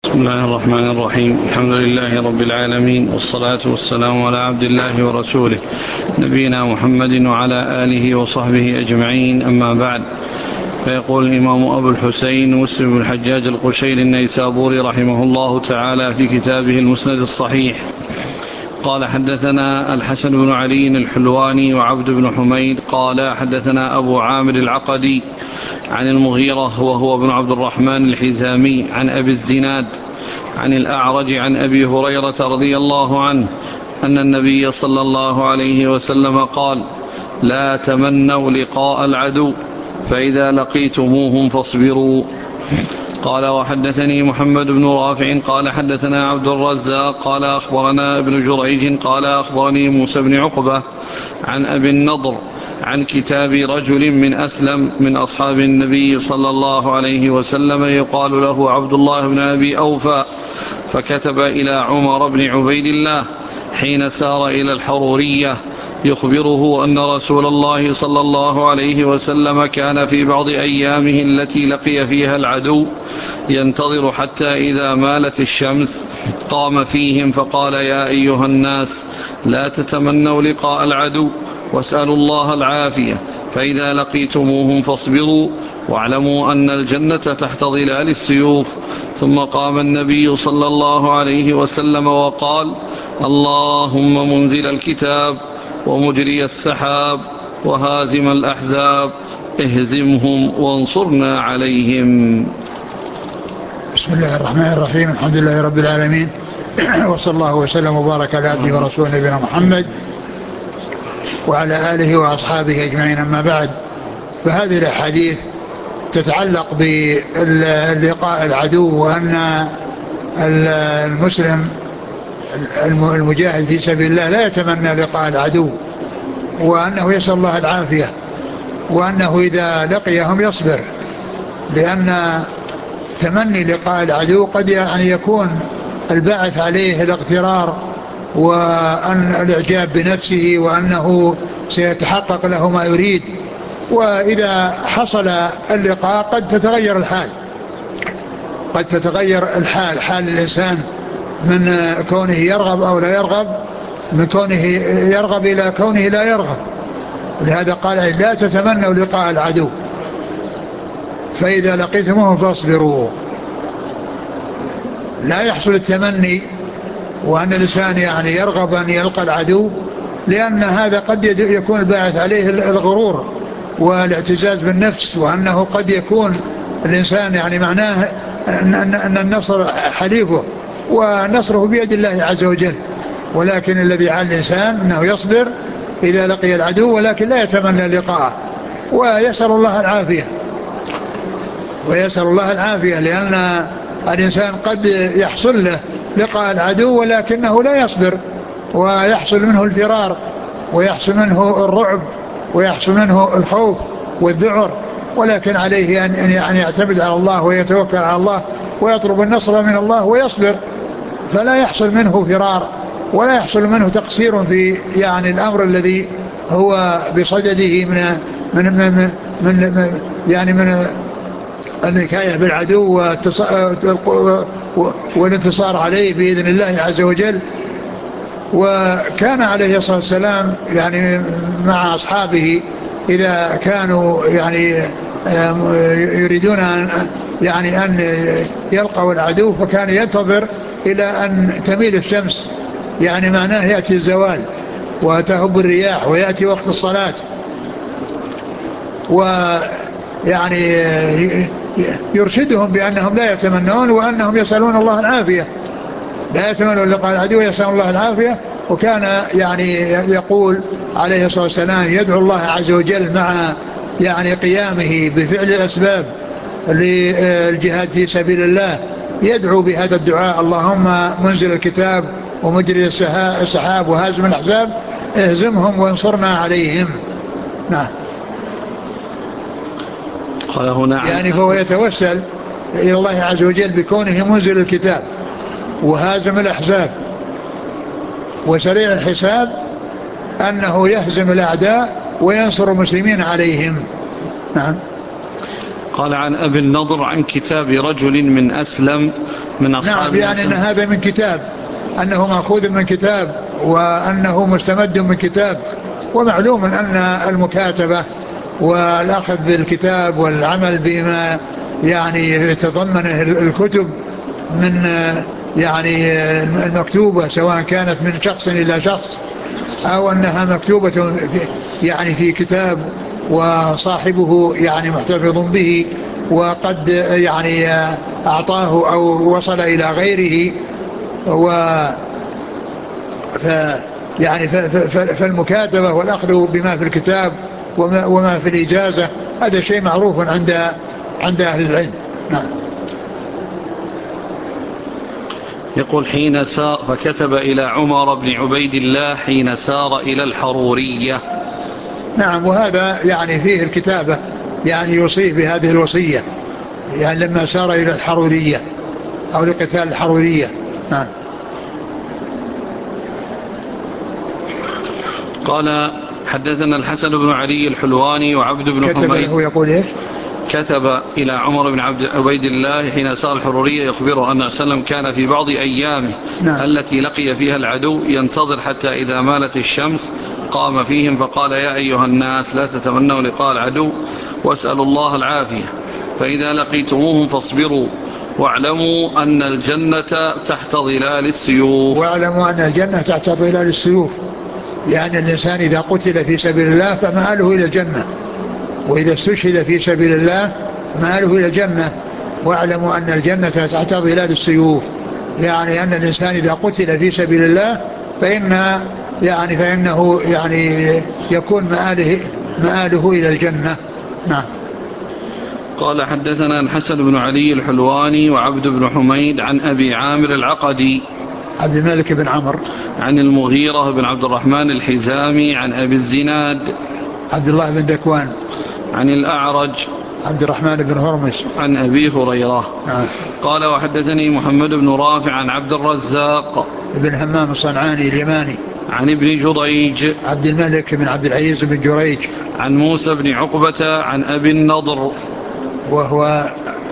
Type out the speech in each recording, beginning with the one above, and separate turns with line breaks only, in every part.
بسم الله الرحمن الرحيم. الحمد لله رب العالمين، والصلاة والسلام على عبد الله ورسوله نبينا محمد وعلى آله وصحبه أجمعين، أما بعد. فيقول الإمام أبو الحسين مسلم بن الحجاج القشيري النيسابوري رحمه الله تعالى في كتابه المسند الصحيح: قال حدثنا الحسن بن علي الحلواني وعبد بن حميد قال حدثنا أبو عامر العقدي عن المغيرة وهو بن عبد الرحمن الحزامي عن أبي الزناد عن الأعرج عن أبي هريرة رضي الله عنه أن النبي صلى الله عليه وسلم قال: لا تمنوا لقاء العدو، فإذا لقيتموهم فاصبروا. قال: وحدثني محمد بن رافع قال حدثنا عبد الرزاق قال أخبرنا ابن جريج قال أخبرني موسى بن عقبة عن أبي النضر عن كتاب رجل من أسلم من أصحاب النبي صلى الله عليه وسلم يقال له عبد الله بن أبي أوفى، فكتب إلى عمر بن عبيد الله حين سار إلى الحرورية يخبره أن رسول الله صلى الله عليه وسلم كان في بعض أيامه التي لقي فيها العدو ينتظر حتى إذا مالت الشمس قام فيهم فقال: يا أيها الناس، لا تتمنوا لقاء العدو، واسألوا الله العافية، فإذا لقيتموهم فاصبروا، واعلموا أن الجنة تحت ظلال السيوف. ثم قام النبي صلى الله عليه وسلم وقال: اللهم منزل الكتاب ومجري السحاب وهازم الأحزاب، اهزمهم وانصرنا عليهم.
بسم الله الرحمن الرحيم. الحمد لله رب العالمين، وصلى الله وسلم وبارك على عبده ورسوله نبينا محمد وعلى آله وأصحابه أجمعين، أما بعد. فهذه الأحاديث تتعلق بلقاء العدو، وأن المسلم المجاهد في سبيل الله لا يتمنى لقاء العدو، وأنه يسأل الله العافية، وأنه إذا لقيهم يصبر، لأن تمني لقاء العدو قد يكون الباعث عليه الاغترار وأن الإعجاب بنفسه وأنه سيتحقق له ما يريد. وإذا حصل اللقاء قد تتغير الحال، حال الإنسان من كونه يرغب أو لا يرغب، من كونه يرغب إلى كونه لا يرغب. لهذا قال: لا تتمنوا لقاء العدو، فإذا لقيتموهم فاصبروا. لا يحصل التمني وأن الإنسان يرغب أن يلقى العدو، لأن هذا قد يكون الباعث عليه الغرور والاعتزاز بالنفس، وأنه قد يكون الإنسان معناه أن النصر حليفه ونصره بيد الله عز وجل. ولكن الذي على الإنسان أنه يصبر إذا لقي العدو، ولكن لا يتمنى لقاءه، ويسأل الله العافية، لأن الإنسان قد يحصل له لقاء العدو ولكنه لا يصبر، ويحصل منه الفرار، ويحصل منه الرعب، ويحصل منه الخوف والذعر. ولكن عليه أن يعتمد على الله ويتوكل على الله ويطلب النصر من الله ويصبر، فلا يحصل منه فرار ولا يحصل منه تقصير في الأمر الذي هو بصدده من النكاية بالعدو والانتصار عليه بإذن الله عز وجل. وكان عليه الصلاة والسلام مع أصحابه إذا كانوا يريدون أن يلقوا العدو، فكان ينتظر إلى أن تميل الشمس، معناه يأتي الزوال وتهب الرياح ويأتي وقت الصلاة، يرشدهم بأنهم لا يتمنون، وأنهم يسألون الله العافية، لا يتمنون لقاء العدو ويسألون الله العافية. وكان يقول عليه الصلاة والسلام يدعو الله عز وجل مع قيامه بفعل الأسباب للجهاد في سبيل الله، يدعو بهذا الدعاء: اللهم منزل الكتاب ومجري السحاب وهازم الأحزاب، اهزمهم وانصرنا عليهم. نعم.
قال هنا
فهو يتوسل إلى الله عز وجل بكونه منزل الكتاب وهازم الأحزاب وسريع الحساب، أنه يهزم الأعداء وينصر المسلمين عليهم. نعم.
قال عن أبي النضر عن كتاب رجل من أسلم من أصحاب
نعم، يعني أن هذا من كتاب، أنه مأخوذ من كتاب وأنه مستمد من كتاب. ومعلوم أن المكاتبة والأخذ بالكتاب والعمل بما يعني يتضمنه الكتب من يعني المكتوبة، سواء كانت من شخص إلى شخص أو أنها مكتوبة يعني في كتاب وصاحبه يعني محتفظ به وقد يعني أعطاه أو وصل إلى غيره. و ف يعني فالمكاتبة والأخذ بما في الكتاب وما في الإجازة هذا شيء معروف عند أهل العلم. نعم.
يقول حين سار فكتب إلى عمر بن عبيد الله حين سار إلى الحرورية.
نعم، وهذا يعني فيه الكتابة، يعني يوصيه بهذه الوصية يعني لما سار إلى الحرورية أو لقتال الحرورية. نعم.
قال حدثنا الحسن بن علي الحلواني وعبد بن
كتب
حميد.
له يقول إيش؟
كتب إلى عمر بن عبيد الله حين سار الحرورية يخبره أن وسلم كان في بعض أيامه
نعم.
التي لقي فيها العدو ينتظر حتى إذا مالت الشمس قام فيهم فقال يا أيها الناس لا تتمنوا لقاء العدو واسألوا الله العافية، فإذا لقيتموهم فاصبروا واعلموا أن الجنة تحت ظلال السيوف.
واعلموا أن الجنة تحت ظلال السيوف، يعني الإنسان إذا قتل في سبيل الله فمآله إلى الجنة، وإذا استشهد في سبيل الله مآله إلى الجنة. واعلموا أن الجنة تحت ظلال السيوف، يعني أن الإنسان إذا قتل في سبيل الله فإنه يعني يكون مآله إلى الجنة. نعم.
قال حدثنا الحسن بن علي الحلواني وعبد بن حميد عن أبي عامر العقدي
عبد الملك بن عمرو
عن المغيرة بن عبد الرحمن الحزامي عن أبي الزناد
عبد الله بن ذكوان
عن الأعرج
عبد الرحمن بن هرمز
عن أبي هريرة.
نعم.
قال وحدثني محمد بن رافع عن عبد الرزاق
بن همام الصنعاني اليماني
عن ابن جريج
عبد الملك بن عبد العزيز بن جريج
عن موسى بن عقبة عن أبي النضر
وهو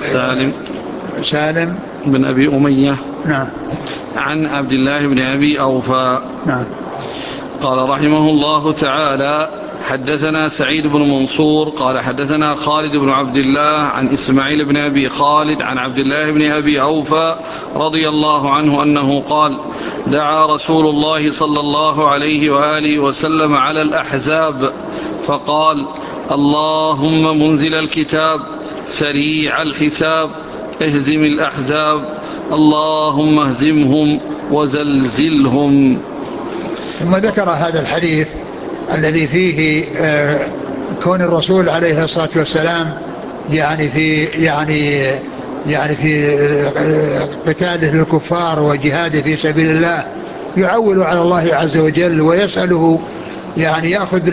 سالم
بن أبي أمية
نعم.
عن عبد الله بن أبي أوفى.
نعم.
قال رحمه الله تعالى حدثنا سعيد بن منصور قال حدثنا خالد بن عبد الله عن إسماعيل بن أبي خالد عن عبد الله بن أبي أوفى رضي الله عنه أنه قال دعا رسول الله صلى الله عليه وآله وسلم على الأحزاب فقال اللهم منزل الكتاب سريع الحساب اهزم الأحزاب اللهم اهزمهم وزلزلهم.
ثم ذكر هذا الحديث الذي فيه كون الرسول عليه الصلاة والسلام يعني في قتاله للكفار وجهاده في سبيل الله يعول على الله عز وجل ويسأله، يعني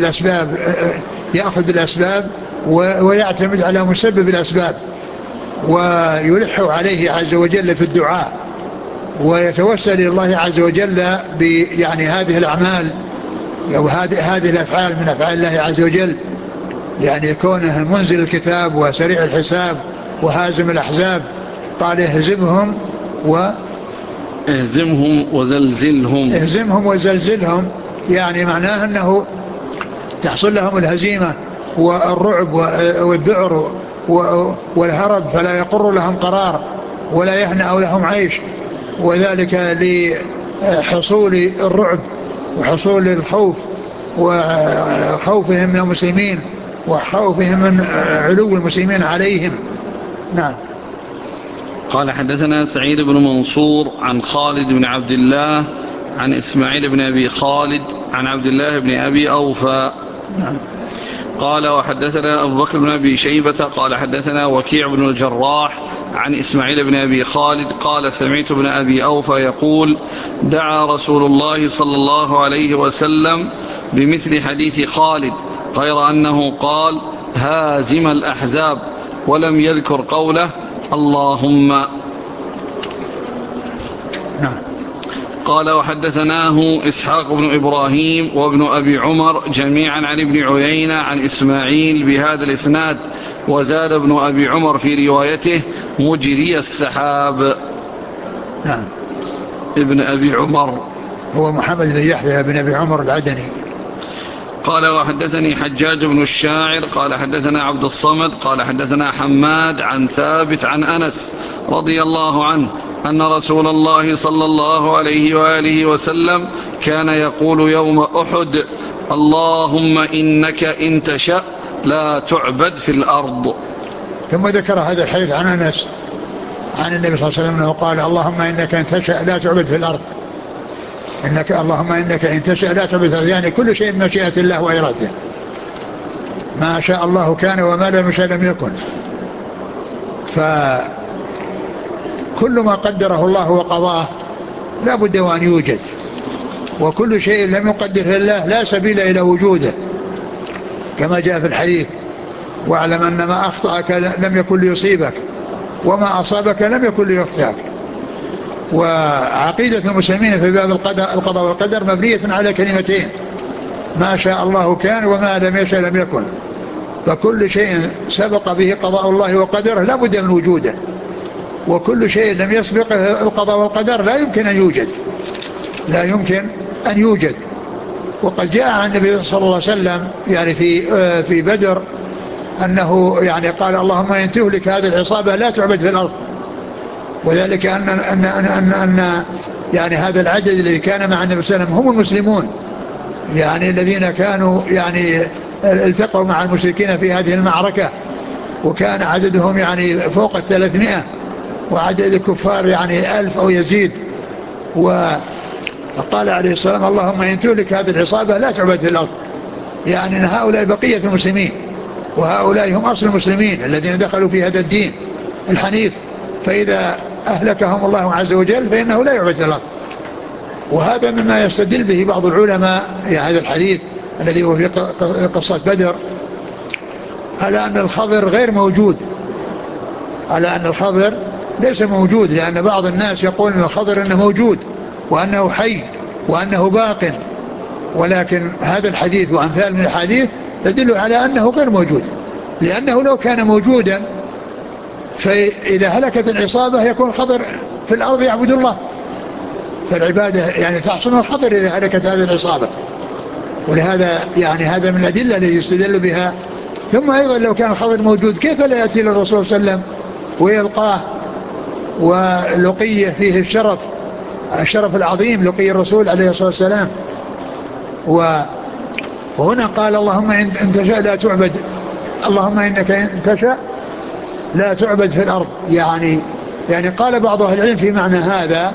يأخذ بالأسباب ويعتمد على مسبب الأسباب ويلح عليه عز وجل في الدعاء ويتوسل إلى الله عز وجل يعني هذه الأعمال أو هذه الأفعال من أفعال الله عز وجل، يعني كونه منزل الكتاب وسريع الحساب وهازم الأحزاب. قال اهزمهم وزلزلهم، يعني معناه أنه تحصل لهم الهزيمة والرعب والذعر والهرب فلا يقر لهم قرار ولا يهنأ لهم عيش، وذلك لحصول الرعب وحصول الخوف وخوفهم من المسلمين وخوفهم من علو المسلمين عليهم. نعم.
قال حدثنا سعيد بن منصور عن خالد بن عبد الله عن إسماعيل بن أبي خالد عن عبد الله بن أبي أوفى.
نعم.
قال وحدثنا أبو بكر بن أبي شيبة قال حدثنا وكيع بن الجراح عن إسماعيل بن أبي خالد قال سمعت ابن أبي أوفى يقول دعا رسول الله صلى الله عليه وسلم بمثل حديث خالد غير أنه قال هازم الأحزاب ولم يذكر قوله اللهم.
نعم.
قال وحدثناه إسحاق بن إبراهيم وابن أبي عمر جميعا عن ابن عيينة عن إسماعيل بهذا الإسناد، وزاد ابن أبي عمر في روايته مجري السحاب.
نعم.
ابن أبي عمر
هو محمد بن يحيى بن أبي عمر العدني.
قال وحدثني حجاج بن الشاعر قال حدثنا عبد الصمد قال حدثنا حماد عن ثابت عن أنس رضي الله عنه أن رسول الله صلى الله عليه وآله وسلم كان يقول يوم أحد: اللهم إنك إن تشأ لا تعبد في الأرض.
ثم ذكر هذا الحديث عن أنس عن النبي صلى الله عليه وسلم أنه قال: اللهم إنك إن تشأ لا تعبد في الأرض. اللهم إنك إن تشأ لا تعبد في الأرض، يعني كل شيء بمشيئة الله وإرادته، ما شاء الله كان وما لم يشاء لم يكن. فكل ما قدره الله وقضاه لا بد وأن يوجد، وكل شيء لم يقدره الله لا سبيل إلى وجوده، كما جاء في الحديث: واعلم أن ما أخطأك لم يكن ليصيبك وما أصابك لم يكن ليخطئك. وعقيدة المسلمين في باب القضاء والقدر مبنية على كلمتين: ما شاء الله كان وما لم يشاء لم يكن. فكل شيء سبق به قضاء الله وقدره لا بد من وجوده، وكل شيء لم يسبقه القضاء والقدر لا يمكن أن يوجد. وقد جاء عن النبي صلى الله عليه وسلم يعني في بدر أنه يعني قال: اللهم إن تهلك هذه العصابة لا تعبد في الأرض. وذلك أن يعني هذا العدد الذي كان مع النبي صلى الله عليه وسلم هم المسلمون، يعني الذين كانوا يعني التقوا مع المشركين في هذه المعركة، وكان عددهم يعني فوق 300، وعدد الكفار يعني 1000 أو يزيد. وقال عليه السلام: اللهم إن تهلك هذه العصابة لا تعبد في الأرض، يعني أن هؤلاء بقية المسلمين، وهؤلاء هم أصل المسلمين الذين دخلوا في هذا الدين الحنيف، فإذا أهلكهم الله عز وجل فإنه لا يعبد في الأرض. وهذا مما يستدل به بعض العلماء هذا الحديث الذي هو في قصة بدر، على أن الخضر غير موجود، على أن الخضر ليس موجود، لأن بعض الناس يقول أن الخضر أنه موجود وأنه حي وأنه باق، ولكن هذا الحديث وأمثال من الحديث تدل على أنه غير موجود، لأنه لو كان موجودا فإذا هلكت العصابة يكون الخضر في الأرض يعبد الله، فالعبادة يعني تحصل الخضر إذا هلكت هذه العصابة. ولهذا يعني هذا من الأدلة التي يستدل بها. ثم أيضا لو كان الخضر موجود كيف لا يأتي للرسول صلى الله عليه وسلم ويلقاه ولقيه فيه الشرف العظيم، لقي الرسول عليه الصلاة والسلام. وهنا قال: اللهم إن تشاء لا تعبد، اللهم إنك إن تشاء لا تعبد في الأرض. يعني قال بعض أهل العلم في معنى هذا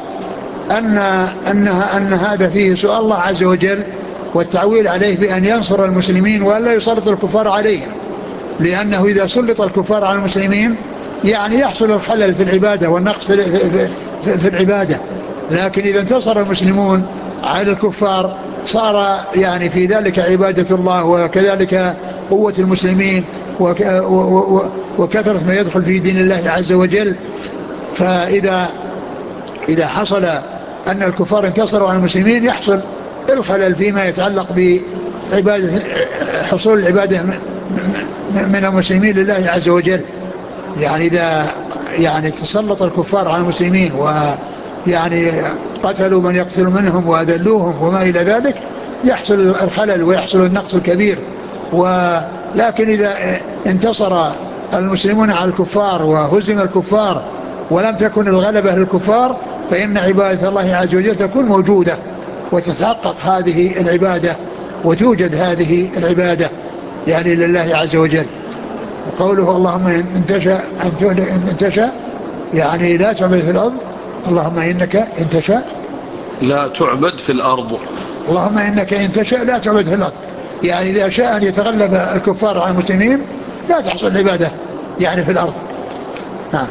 أن هذا فيه سؤال الله عز وجل والتعويل عليه بأن ينصر المسلمين وألا يسلط الكفار عليهم، لأنه إذا سلط الكفار على المسلمين يعني يحصل الخلل في العبادة والنقص في العبادة. لكن إذا انتصر المسلمون على الكفار صار يعني في ذلك عبادة الله، وكذلك قوة المسلمين وكثرة ما يدخل في دين الله عز وجل. فإذا حصل أن الكفار انتصروا على المسلمين يحصل الخلل فيما يتعلق بعبادة، حصول العبادة من المسلمين لله عز وجل. يعني إذا يعني تسلط الكفار على المسلمين ويعني قتلوا من يقتل منهم وأذلوهم وما إلى ذلك يحصل الخلل ويحصل النقص الكبير. ولكن إذا انتصر المسلمون على الكفار وهزم الكفار ولم تكن الغلبة للكفار فإن عبادة الله عز وجل تكون موجودة وتتحقق هذه العبادة وتوجد هذه العبادة يعني لله عز وجل. وقوله اللهم إن تشاء يعني لا تعبد في الأرض، اللهم إنك إن تشاء
لا تعبد في الأرض،
اللهم إنك إن تشاء لا تعبد في الأرض، يعني إذا شاء أن يتغلب الكفار على المسلمين لا تحصل العبادة يعني في الأرض. نعم.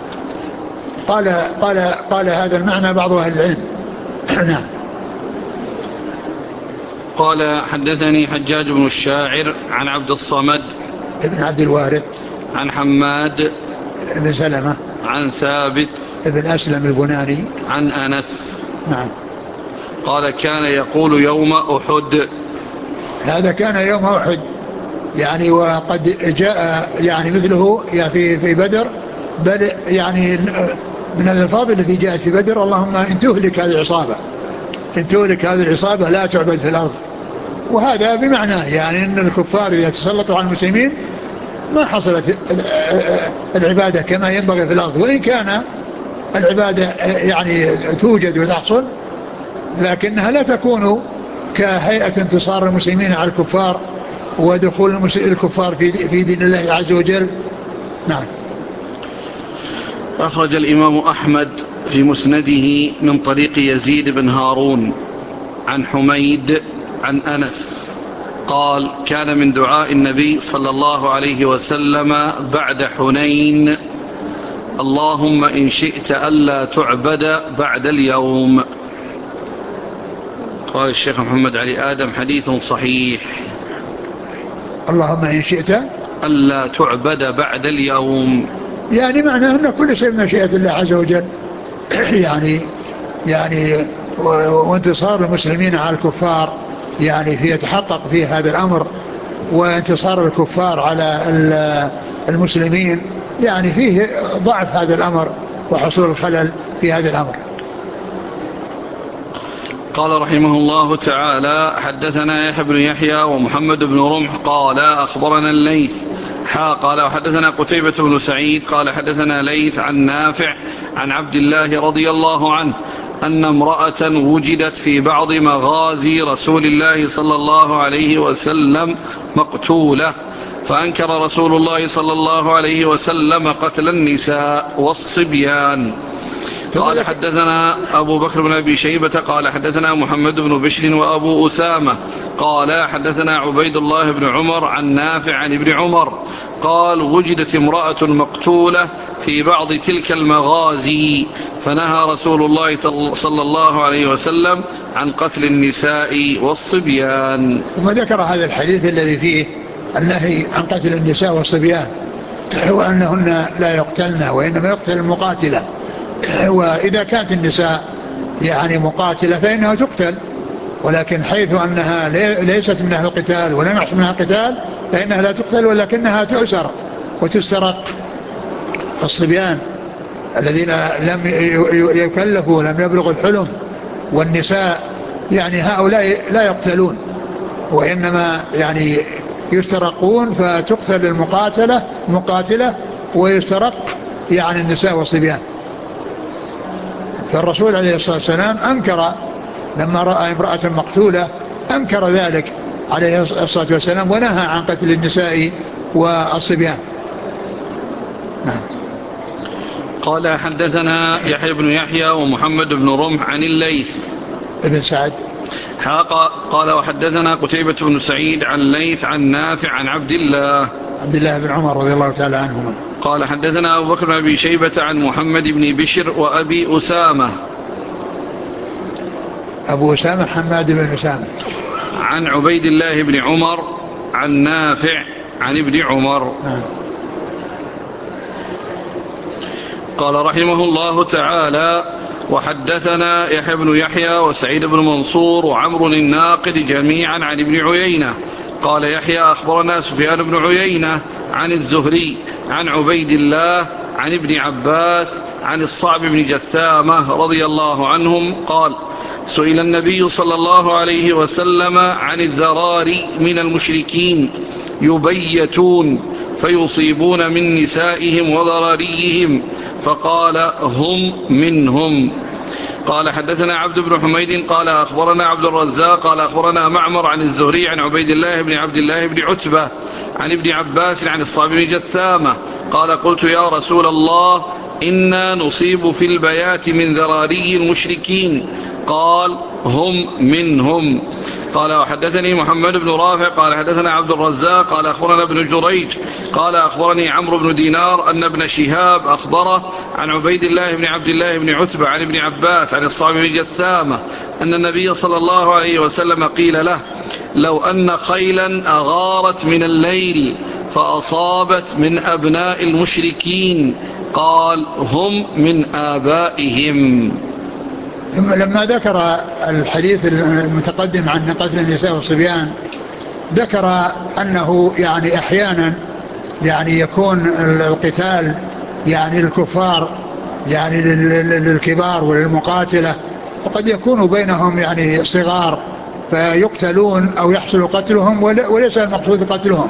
قال هذا المعنى بعض أهل العلم. نعم.
قال حدثني حجاج بن الشاعر عن عبد الصمد
ابن عبد الوارث
عن حماد
ابن سلمة
عن ثابت
ابن أسلم البناني
عن أنس.
نعم.
قال كان يقول يوم أحد.
هذا كان يوم أحد يعني، وقد جاء يعني مثله يعني في بدر، بل يعني من الألفاظ التي جاءت في بدر: اللهم إن تهلك هذه العصابة، إن تهلك هذه العصابة لا تعبد في الأرض. وهذا بمعناه يعني أن الكفار إذا تسلطوا على المسلمين ما حصلت العبادة كما ينبغي في الأرض، وإن كان العبادة يعني توجد وتحصل، لكنها لا تكون كهيئة انتصار المسلمين على الكفار ودخول الكفار في دين الله عز وجل. نعم.
أخرج الإمام أحمد في مسنده من طريق يزيد بن هارون عن حميد عن أنس قال كان من دعاء النبي صلى الله عليه وسلم بعد حنين: اللهم إن شئت ألا تعبد بعد اليوم. قال الشيخ محمد علي آدم: حديث صحيح.
اللهم إن شئت
ألا تعبد بعد اليوم،
يعني معناه أن كل شيء بمشيئة الله عز وجل. يعني وانتصار المسلمين على الكفار يعني في يتحقق في هذا الأمر، وانتصار الكفار على المسلمين يعني فيه ضعف هذا الأمر وحصول الخلل في هذا الأمر.
قال رحمه الله تعالى: حدثنا يحيى بن يحيى ومحمد بن رمح قال أخبرنا الليث قال وحدثنا قتيبة بن سعيد قال حدثنا ليث عن نافع عن عبد الله رضي الله عنه أن امرأة وجدت في بعض مغازي رسول الله صلى الله عليه وسلم مقتولة، فأنكر رسول الله صلى الله عليه وسلم قتل النساء والصبيان. قال حدثنا أبو بكر بن أبي شيبة قال حدثنا محمد بن بشر وأبو أسامة قال حدثنا عبيد الله بن عمر عن نافع عن ابن عمر قال وجدت امرأة مقتولة في بعض تلك المغازي، فنهى رسول الله صلى الله عليه وسلم عن قتل النساء والصبيان.
ثم ذكر هذا الحديث الذي فيه النهي عن قتل النساء والصبيان، وأنهن لا يقتلن وإنما يقتل المقاتلة. وإذا كانت النساء يعني مقاتلة فإنها تقتل، ولكن حيث أنها ليست من أهل القتال ولم يحصل منها قتال فإنها لا تقتل، ولكنها تؤسر وتسترق. الصبيان الذين لم يكلفوا ولم يبلغوا الحلم والنساء يعني هؤلاء لا يقتلون، وإنما يعني يسترقون، فتقتل المقاتلة ويسترق يعني النساء والصبيان. فالرسول عليه الصلاة والسلام أنكر لما رأى امرأة مقتولة، أنكر ذلك عليه الصلاة والسلام ونهى عن قتل النساء والصبيان. نعم.
قال حدثنا يحيى بن يحيى ومحمد بن رمح عن الليث
ابن سعد
قال وحدثنا قتيبة بن سعيد عن الليث عن نافع عن عبد الله
بن عمر رضي الله تعالى عنهما
قال حدثنا أبو بكر بن أبي شيبة عن محمد بن بشر وأبي أسامة.
أبو أسامة حماد بن أسامة
عن عبيد الله بن عمر عن نافع عن ابن عمر. قال رحمه الله تعالى: وحدثنا يحيى بن يحيى وسعيد بن منصور وعمر الناقد جميعا عن ابن عيينة. قال يحيى أخبرنا سفيان بن عيينة عن الزهري عن عبيد الله عن ابن عباس عن الصعب بن جثامة رضي الله عنهم قال: سئل النبي صلى الله عليه وسلم عن الذراري من المشركين يبيتون فيصيبون من نسائهم وذراريهم، فقال: هم منهم. قال حدثنا عبد بن حميد قال أخبرنا عبد الرزاق قال أخبرنا معمر عن الزهري عن عبيد الله بن عبد الله بن عتبة عن ابن عباس عن الصعب بن جثامة قال: قلت يا رسول الله إنا نصيب في البيات من ذراري المشركين، قال: هم منهم. قال وحدثني محمد بن رافع قال حدثنا عبد الرزاق قال أخبرنا ابن جريج قال أخبرني عمرو بن دينار أن ابن شهاب أخبره عن عبيد الله بن عبد الله بن عتبة عن ابن عباس عن الصعب بن جثامة أن النبي صلى الله عليه وسلم قيل له: لو أن خيلا أغارت من الليل فأصابت من أبناء المشركين، قال: هم من آبائهم.
ثم لما ذكر الحديث المتقدم عن قتل النساء والصبيان ذكر أنه يعني أحيانا يعني يكون القتال يعني للكفار يعني للكبار وللمقاتلة، وقد يكون بينهم يعني صغار فيقتلون أو يحصل قتلهم وليس المقصود قتلهم،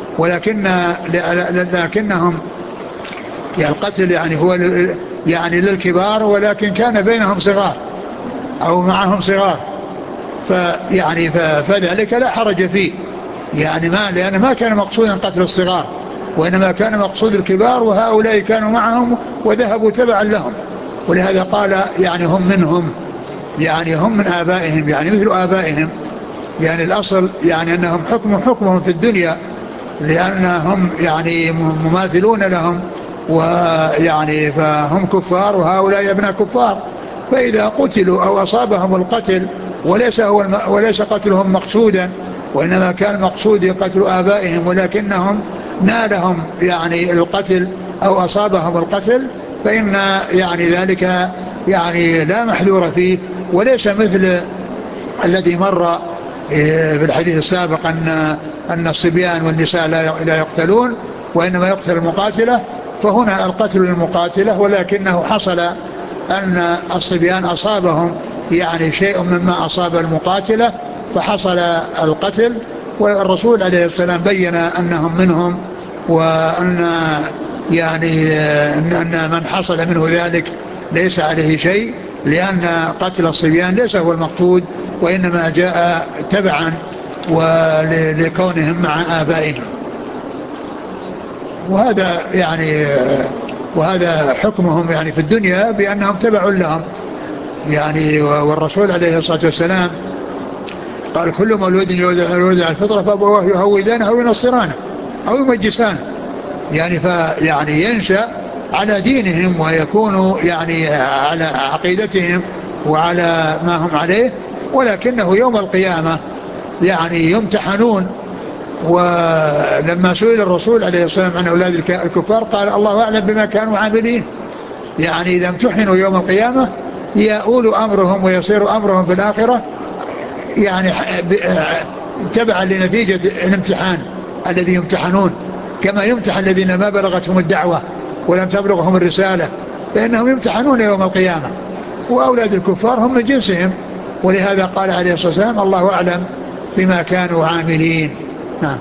لكنهم يعني القتل يعني هو يعني للكبار ولكن كان بينهم صغار أو معهم صغار، فيعني فذلك لا حرج فيه يعني لأن ما كان مقصودا قتل الصغار، وإنما كان مقصود الكبار وهؤلاء كانوا معهم وذهبوا تبعا لهم، ولهذا قال يعني هم منهم يعني هم من آبائهم يعني مثل آبائهم، يعني الأصل يعني أنهم حكمهم في الدنيا لأنهم يعني مماثلون لهم، ويعني فهم كفار وهؤلاء ابناء كفار، فإذا قتلوا أو أصابهم القتل وليس قتلهم مقصودا وإنما كان المقصود قتل آبائهم ولكنهم نالهم يعني القتل أو أصابهم القتل، فإن يعني ذلك يعني لا محذور فيه، وليس مثل الذي مر في الحديث السابق أن الصبيان والنساء لا يقتلون وإنما يقتل المقاتلة، فهنا القتل للمقاتلة ولكنه حصل أن الصبيان أصابهم يعني شيء مما أصاب المقاتلة فحصل القتل، والرسول عليه السلام بين أنهم منهم، وأن يعني أن من حصل منه ذلك ليس عليه شيء، لأن قتل الصبيان ليس هو المقصود وإنما جاء تبعا ولكونهم مع آبائهم. وهذا حكمهم يعني في الدنيا بأنهم تبع لهم يعني. والرسول عليه الصلاة والسلام قال كل مولود يولد على الفطرة فأبواه يهودانه أو ينصرانه أو يمجسانه، يعني ينشأ على دينهم ويكون يعني على عقيدتهم وعلى ما هم عليه، ولكنه يوم القيامة يعني يمتحنون. ولما سئل الرسول عليه الصلاة والسلام عن أولاد الكفار قال الله أعلم بما كانوا عاملين، يعني إذا امتحنوا يوم القيامة يؤول أمرهم ويصير أمرهم في الآخرة يعني تبعا لنتيجة الامتحان الذي يمتحنون، كما يمتحن الذين ما بلغتهم الدعوة ولم تبلغهم الرسالة فإنهم يمتحنون يوم القيامة، وأولاد الكفار هم من جنسهم، ولهذا قال عليه الصلاة والسلام الله أعلم بما كانوا عاملين. نعم.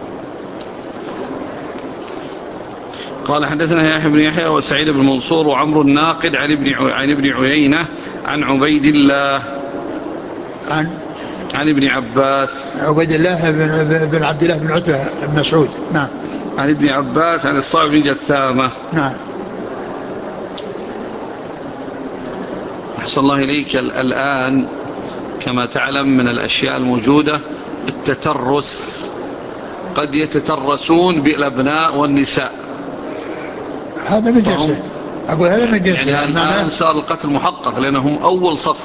قال حدثنا يحيى بن يحيى وسعيد بن منصور وعمرو الناقد عن ابن عيينة عن عبيد الله عن ابن عباس
عبيد الله بن عبد الله بن عتبة بن مسعود. نعم.
عن ابن عباس عن الصعب بن جثامة.
نعم.
أحسن الله إليك. الآن كما تعلم من الأشياء الموجودة التترس، قد يتترسون بالأبناء والنساء،
هذا من جنسه، أقول هذا من جنسه
يعني الآن صار القتل محقق لأنهم أول صف.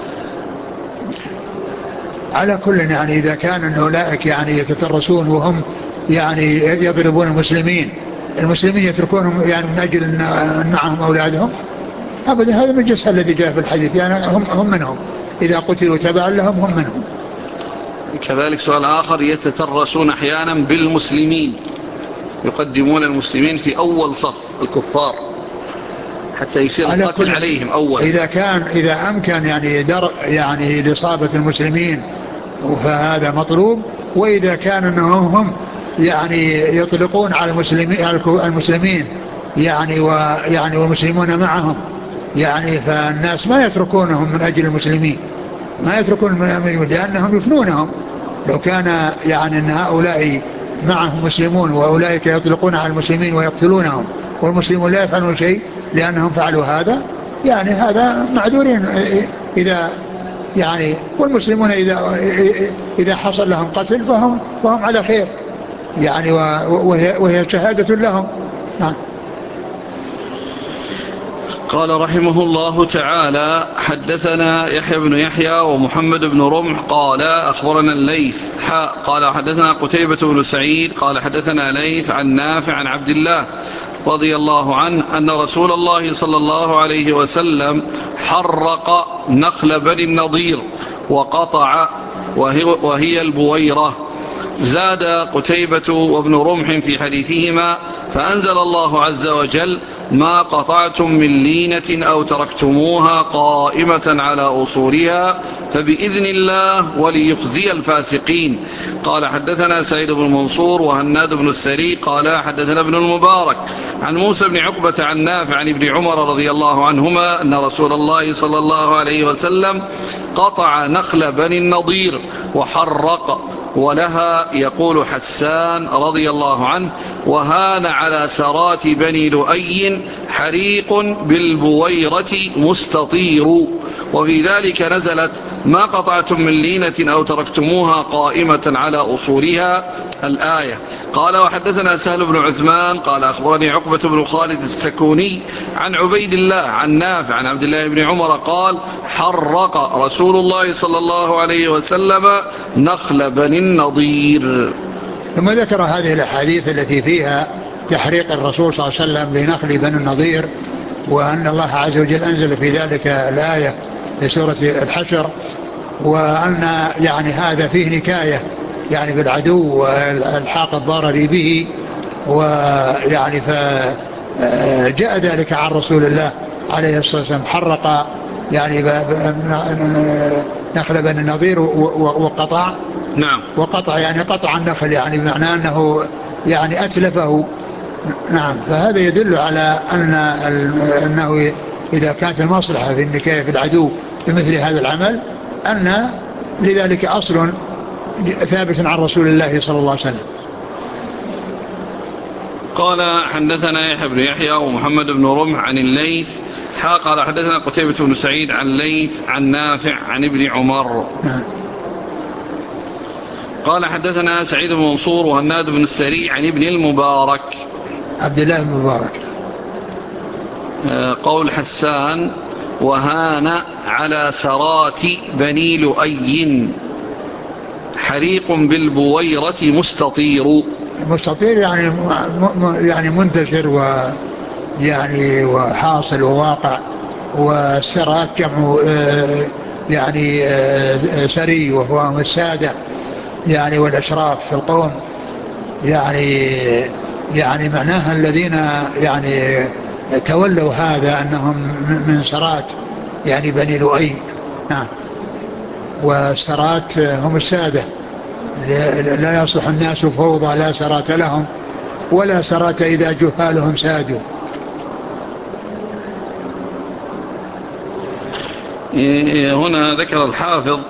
على كل يعني إذا كان أولئك يعني يتترسون وهم يعني يضربون المسلمين يتركونهم يعني من أجل أن معهم أولادهم، أبدا هذا من جنس الذي جاء في الحديث، يعني هم منهم إذا قتلوا تبعا لهم هم منهم.
كذلك سؤال آخر، يتترسون أحيانا بالمسلمين، يقدمون المسلمين في أول صف الكفار حتى يصير القتل عليهم أول.
إذا أمكن يعني درء يعني لإصابة المسلمين فهذا مطلوب، وإذا كان أنهم هم يعني يطلقون على المسلمين يعني والمسلمون معهم يعني، فالناس ما يتركونهم من أجل المسلمين، ما يتركون لأنهم يفنونهم. لو كان يعني أن هؤلاء معهم مسلمون وأولئك يطلقون على المسلمين ويقتلونهم والمسلمون لا يفعلون شيء لأنهم فعلوا هذا، يعني هذا معذورين إذا يعني، والمسلمون إذا حصل لهم قتل فهم على خير يعني، وهي شهادة لهم.
قال رحمه الله تعالى حدثنا يحيى بن يحيى ومحمد بن رمح قال أخبرنا الليث قال حدثنا قتيبة بن سعيد قال حدثنا ليث عن نافع عن عبد الله رضي الله عنه أن رسول الله صلى الله عليه وسلم حرق نخل بني النضير وقطع وهي البويرة. زاد قتيبة وابن رمح في حديثهما: فأنزل الله عز وجل: ما قطعتم من لينة أو تركتموها قائمة على أصولها فبإذن الله وليخزي الفاسقين. قال حدثنا سعيد بن منصور وهناد بن السري قال حدثنا ابن المبارك عن موسى بن عقبة عن نافع عن ابن عمر رضي الله عنهما أن رسول الله صلى الله عليه وسلم قطع نخل بني النضير وحرق، ولها يقول حسان رضي الله عنه: وهان على سرات بني لؤي حريق بالبويرة مستطير. وفي ذلك نزلت: ما قطعتم من لينة أو تركتموها قائمة على أصولها الآية. قال وحدثنا سهل بن عثمان قال أخبرني عقبة بن خالد السكوني عن عبيد الله عن نافع عن عبد الله بن عمر قال: حرق رسول الله صلى الله عليه وسلم نخل بني النضير.
ثم ذكر هذه الأحاديث التي فيها تحريق الرسول صلى الله عليه وسلم بنخل بني النضير، وأن الله عز وجل أنزل في ذلك الآية في سورة الحشر، وأن يعني هذا فيه نكاية يعني بالعدو والحاق الضرر به، ويعني فجاء ذلك عن رسول الله عليه الصلاة والسلام: حرق يعني نخل بني النضير وقطع.
نعم.
وقطع يعني قطع النخل، يعني بمعنى أنه يعني أتلفه. نعم. فهذا يدل على أنه إذا كانت المصلحة في النكاية في العدو بمثل هذا العمل أن لذلك أصل ثابت عن رسول الله صلى الله عليه وسلم.
قال حدثنا يحيى بن يحيى ومحمد بن رمح عن الليث قال حدثنا قتيبة بن سعيد عن الليث عن نافع عن ابن عمر. قال حدثنا سعيد بن منصور وهناد بن السري عن ابن المبارك
عبد الله بن المبارك.
قول حسان: وهان على سرات بني لؤي حريق بالبويرة مستطير.
مستطير يعني منتشر ويعني وحاصل وواقع. والسرات جمع يعني سري، وهو السادة يعني والأشراف في القوم، يعني معناها الذين يعني تولوا هذا أنهم من سرات يعني بني لؤي. نعم. والسرات هم السادة، لا يصلح الناس فوضى لا سرات لهم ولا سرات إذا جهالهم سادوا.
هنا ذكر الحافظ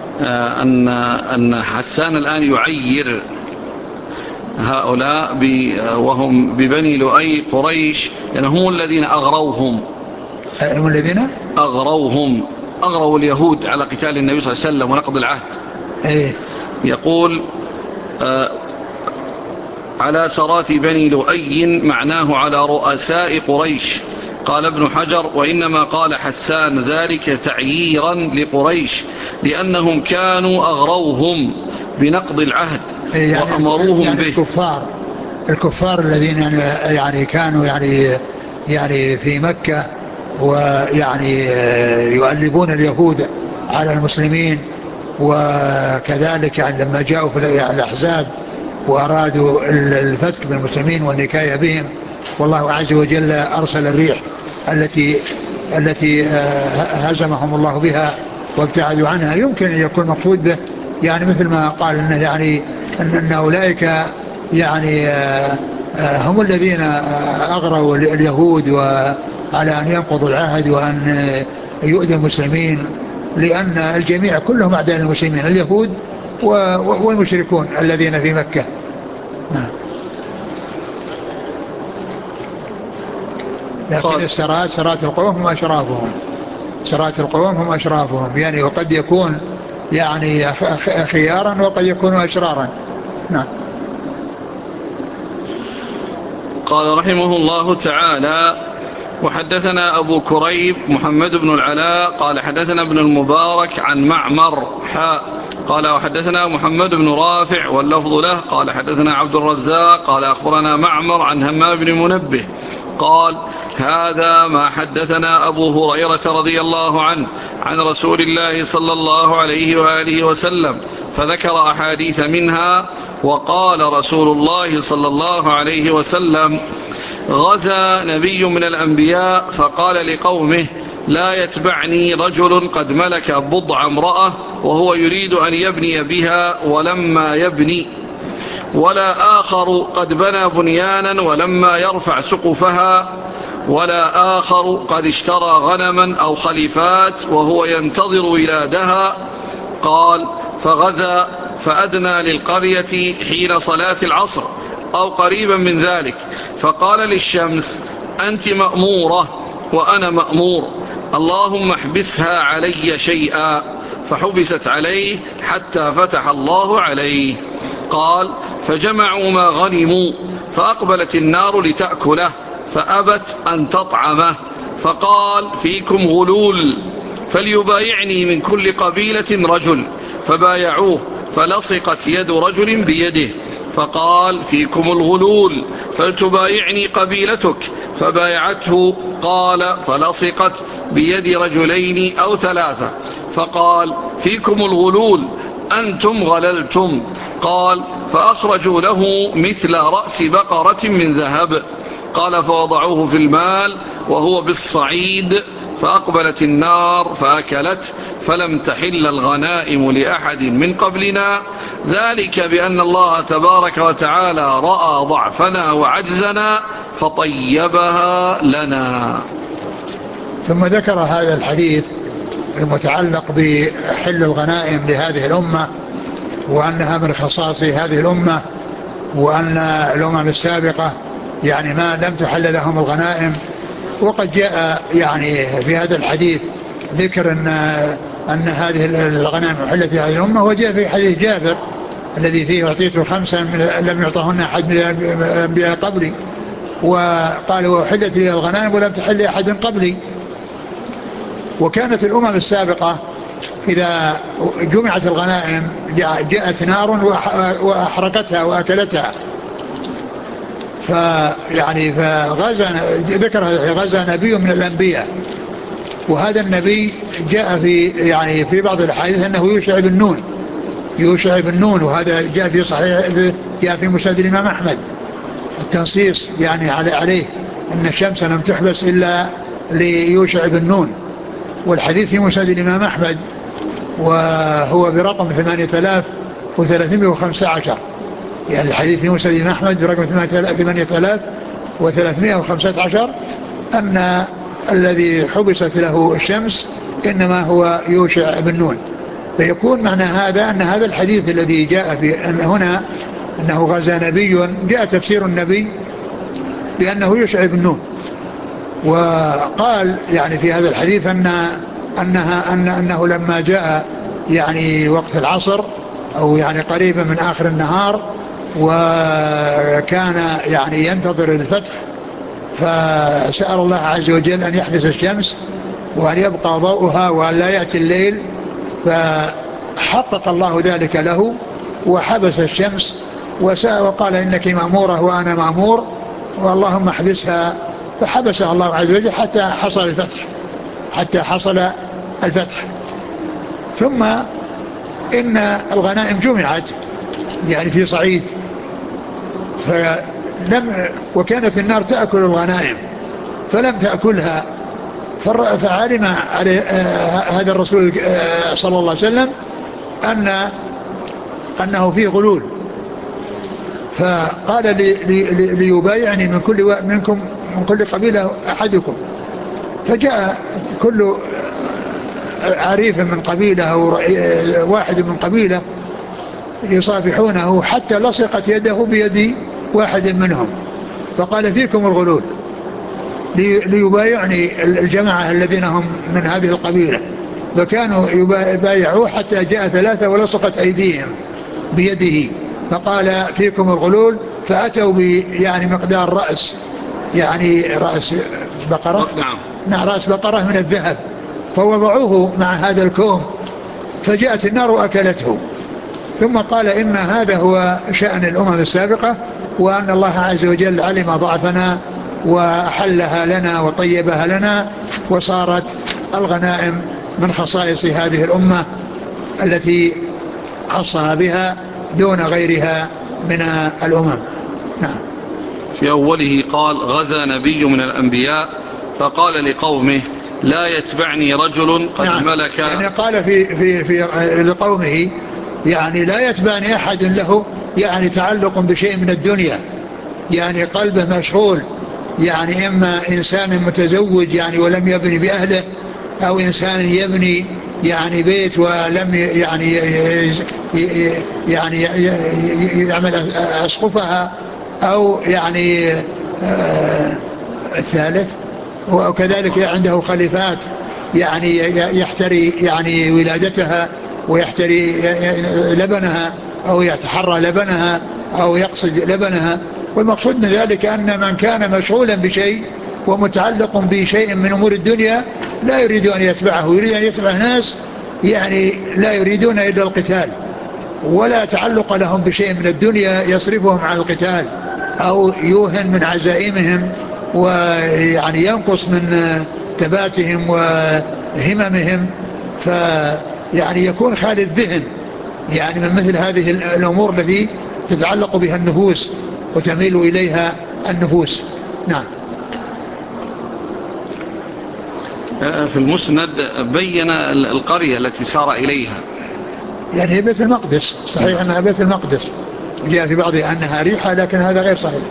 أن حسان الآن يعير هؤلاء وهم ببني لؤي قريش، لأن هم الذين أغروهم.
هم الذين
أغروا اليهود على قتال النبي صلى الله عليه وسلم ونقض العهد. يقول: على سرات بني لؤي معناه على رؤساء قريش. قال ابن حجر: وإنما قال حسان ذلك تعييرا لقريش لأنهم كانوا أغروهم بنقض العهد وأمروهم به.
الكفار الذين يعني كانوا يعني في مكة، ويعني يؤلبون اليهود على المسلمين، وكذلك يعني لما جاءوا في الأحزاب وأرادوا الفتك بالمسلمين والنكاية بهم، والله عز وجل أرسل الريح التي هزمهم الله بها وابتعدوا عنها. يمكن أن يكون مقصود به يعني مثل ما قال إنه يعني أن أولئك يعني هم الذين أغروا اليهود وعلى أن ينقضوا العهد وأن يؤذوا المسلمين، لأن الجميع كلهم أعداء المسلمين، اليهود والمشركون الذين في مكة. لكن السرات سرات القوم هم أشرافهم، سرات القوم هم أشرافهم يعني، وقد يكون يعني خيارا وقد يكون أشرارا. نعم.
قال رحمه الله تعالى: وحدثنا أبو كريب محمد بن العلاء قال حدثنا ابن المبارك عن معمر قال وحدثنا محمد بن رافع واللفظ له قال حدثنا عبد الرزاق قال أخبرنا معمر عن همام بن منبه قال هذا ما حدثنا أبو هريرة رضي الله عنه عن رسول الله صلى الله عليه وآله وسلم، فذكر أحاديث منها. وقال رسول الله صلى الله عليه وسلم: غزا نبي من الأنبياء فقال لقومه: لا يتبعني رجل قد ملك بضع امرأة وهو يريد أن يبني بها ولما يبني، ولا آخر قد بنى بنيانا ولما يرفع سقفها، ولا آخر قد اشترى غنما أو خليفات وهو ينتظر ولادها. قال: فغزا فأدنى للقرية حين صلاة العصر أو قريبا من ذلك، فقال للشمس: أنت مأمورة وأنا مأمور، اللهم احبسها علي شيئا، فحبست عليه حتى فتح الله عليه. قال: فجمعوا ما غنموا، فأقبلت النار لتأكله فأبت أن تطعمه، فقال: فيكم غلول، فليبايعني من كل قبيلة رجل، فبايعوه، فلصقت يد رجل بيده، فقال: فيكم الغلول، فلتبايعني قبيلتك، فبايعته، قال: فلصقت بيد رجلين أو ثلاثة، فقال: فيكم الغلول، أنتم غللتم. قال: فأخرجوا له مثل رأس بقرة من ذهب. قال: فوضعوه في المال وهو بالصعيد، فأقبلت النار فأكلت، فلم تحل الغنائم لأحد من قبلنا، ذلك بأن الله تبارك وتعالى رأى ضعفنا وعجزنا فطيبها لنا.
ثم ذكر هذا الحديث المتعلق بحل الغنائم لهذه الأمة، وأنها من خصائص هذه الأمة، وأن الأمم السابقة يعني ما لم تحل لهم الغنائم. وقد جاء يعني في هذا الحديث ذكر أن هذه الغنائم حلت لهذه الأمة، وجاء في حديث جابر الذي فيه: أعطيت 5 لم يعطهن أحد من الأنبياء قبلي، وقال: وحلت لي الغنائم ولم تحل لأحد قبلي. وكانت الأمم السابقة إذا جمعت الغنائم جاءت نار وأحرقتها وأكلتها. فيعني ذكر غزا نبي من الأنبياء، وهذا النبي جاء في بعض الأحاديث أنه يوشع بن نون، وهذا جاء في صحيح، جاء في مسند الإمام أحمد التنصيص يعني عليه أن الشمس لم تحبس إلا ليوشع بن نون. والحديث في مسند الإمام أحمد وهو برقم 8315، يعني الحديث في مسند الإمام أحمد برقم 8315 أن الذي حبست له الشمس إنما هو يوشع بن نون. فيكون معنى هذا أن هذا الحديث الذي جاء في أن هنا أنه غزا نبي، جاء تفسير النبي بأنه يوشع بن نون. وقال يعني في هذا الحديث أنه لما جاء يعني وقت العصر أو يعني قريبا من آخر النهار، وكان يعني ينتظر الفتح، فسأل الله عز وجل أن يحبس الشمس وأن يبقى ضوءها وأن لا يأتي الليل، فحقق الله ذلك له وحبس الشمس وقال: إنك مأمورة وأنا مأمور، واللهم احبسها. فحبسها الله عز وجل حتى حصل الفتح. ثم إن الغنائم جمعت يعني في صعيد، وكانت النار تأكل الغنائم فلم تأكلها، فعلم هذا الرسول صلى الله عليه وسلم أنه فيه غلول، فقال: ليبايعني من كل قبيلة أحدكم. فجاء كل عريف من قبيلة أو واحد من قبيلة يصافحونه حتى لصقت يده بيد واحد منهم، فقال: فيكم الغلول، ليبايعني الجماعة الذين هم من هذه القبيلة. فكانوا يبايعوه حتى جاء 3 ولصقت أيديهم بيده، فقال: فيكم الغلول. فأتوا يعني مقدار رأس، يعني رأس بقرة، نعم، رأس بقرة من الذهب، فوضعوه مع هذا الكوم، فجاءت النار وأكلته. ثم قال إن هذا هو شأن الأمم السابقة، وأن الله عز وجل علم ضعفنا وأحلها لنا وطيبها لنا، وصارت الغنائم من خصائص هذه الأمة التي خصها بها دون غيرها من الأمم. نعم.
في أوله قال: غزا نبي من الأنبياء فقال لقومه: لا يتبعني رجل قد
نعم.
ملك.
يعني قال في لقومه يعني لا يتبعني أحد له يعني تعلق بشيء من الدنيا، يعني قلبه مشغول، يعني إما إنسان متزوج يعني ولم يبني بأهله، أو إنسان يبني يعني بيت ولم يعني يعمل أسقفها، أو يعني الثالث، وكذلك عنده خليفات يعني يحتري يعني ولادتها ويحتري لبنها أو يتحرى لبنها أو يقصد لبنها. والمقصود من ذلك أن من كان مشغولا بشيء ومتعلق بشيء من أمور الدنيا لا يريد أن يتبعه، يريد أن يتبع ناس يعني لا يريدون إلا القتال، ولا تعلق لهم بشيء من الدنيا يصرفهم عن القتال أو يوهن من عزائمهم ويعني ينقص من ثباتهم وهممهم، فيعني يكون خالي الذهن يعني من مثل هذه الأمور التي تتعلق بها النفوس وتميل إليها النفوس. نعم.
في المسند بين القرية التي سار إليها،
يعني هي بيت المقدس، صحيح أنها بيت المقدس، جاء في بعضها أنها ريحة، لكن هذا غير صحيح.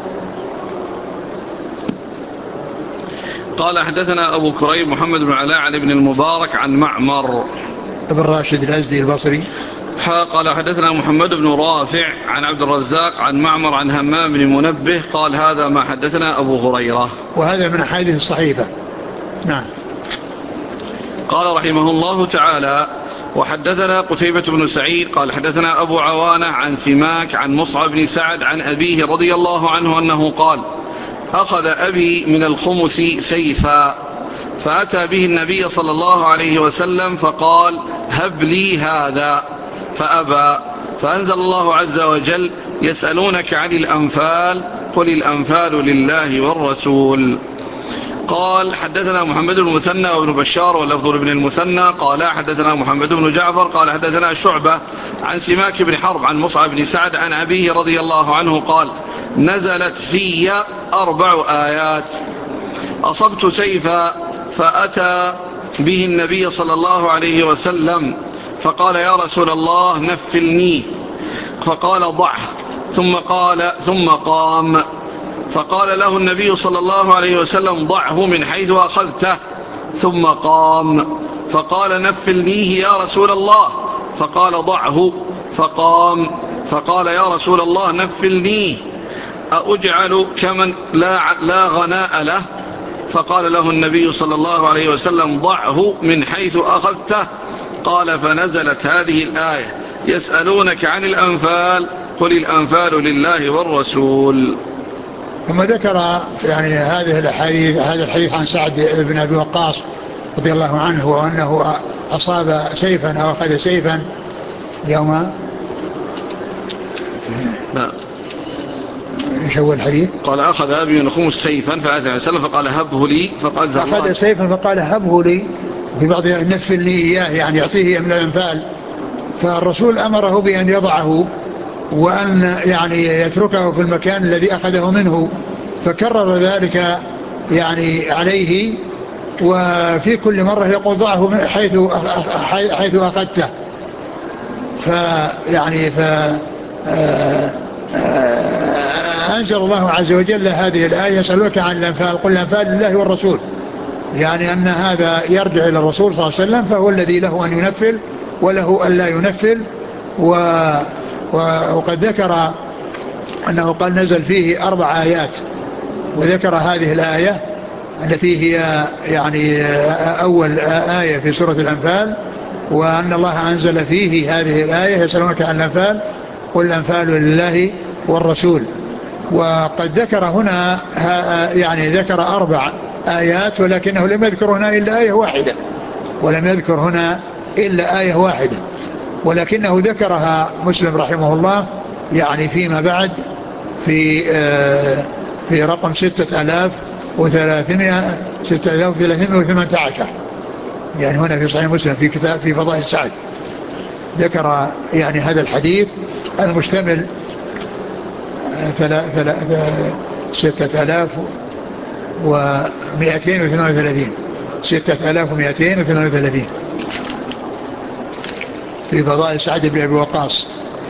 قال: حدثنا أبو كريب محمد بن علاء عن ابن المبارك عن معمر
ابن راشد الأزدي البصري.
قال: حدثنا محمد بن رافع عن عبد الرزاق عن معمر عن همام بن منبه قال: هذا ما حدثنا أبو هريرة.
وهذا من أحاديث الصحيفة. نعم.
قال رحمه الله تعالى: وحدثنا قتيبة بن سعيد قال: حدثنا أبو عوانة عن سماك عن مصعب بن سعد عن أبيه رضي الله عنه أنه قال: أخذ أبي من الخمس سيفا فأتى به النبي صلى الله عليه وسلم فقال: هب لي هذا، فأبى، فأنزل الله عز وجل: يسألونك عن الأنفال قل الأنفال لله والرسول. قال: حدثنا محمد بن المثنى وابن بشار واللفظ ابن المثنى قال: حدثنا محمد بن جعفر قال: حدثنا شعبة عن سماك بن حرب عن مصعب بن سعد عن أبيه رضي الله عنه قال: نزلت في 4 آيات: أصبت سيفا فأتى به النبي صلى الله عليه وسلم فقال: يا رسول الله نفلنيه، فقال: ضعه، ثم قام، فقال له النبي صلى الله عليه وسلم: ضعه من حيث أخذته، ثم قام، فقال: نفلنيه يا رسول الله، فقال: ضعه، فقام، فقال: يا رسول الله نفلنيه، أأجعل كمن لا غناء له؟ فقال له النبي صلى الله عليه وسلم: ضعه من حيث أخذته. قال: فنزلت هذه الآية: يسألونك عن الأنفال قل الأنفال لله والرسول.
ثم ذكر يعني هذا الحديث عن سعد بن أبي وقاص رضي الله عنه، وأنه أصاب سيفا أو أخذ سيفا يوم ايش هو الحديث؟
قال: أخذ أبي من الخمس سيفا فأتى عليه وسلم فقال: هبه لي، فقال:
أخذ سيفا فقال: هبه لي، في بعض نفل لي إياه، يعني يعطيه من الأنفال. فالرسول أمره بأن يضعه وأن يعني يتركه في المكان الذي أخذه منه، فكرر ذلك يعني عليه، وفي كل مرة يقول: ضعه حيث أخذته. فيعني أنزل الله عز وجل هذه الآية: يسألونك عن الأنفال قل الأنفال لله والرسول، يعني أن هذا يرجع إلى الرسول صلى الله عليه وسلم، فهو الذي له أن ينفل وله أن لا ينفل. وقد ذكر أنه قال نزل فيه 4 آيات، وذكر هذه الآية التي هي يعني أول آية في سورة الأنفال، وأن الله أنزل فيه هذه الآية: يسألونك عن الأنفال قل الأنفال لله والرسول. وقد ذكر هنا يعني ذكر 4 آيات، ولكنه لم يذكر هنا إلا آية واحدة، ولكنه ذكرها مسلم رحمه الله يعني فيما بعد في رقم 6318. يعني هنا في صحيح مسلم في كتاب في فضائل سعد ذكر يعني هذا الحديث المشتمل 6238 في فضائل سعد بن أبي وقاص.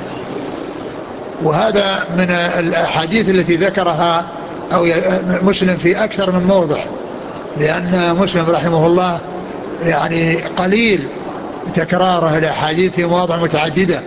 وهذا من الأحاديث التي ذكرها أو مسلم في أكثر من موضع، لأن مسلم رحمه الله يعني قليل تكراره الأحاديث في مواضع متعددة،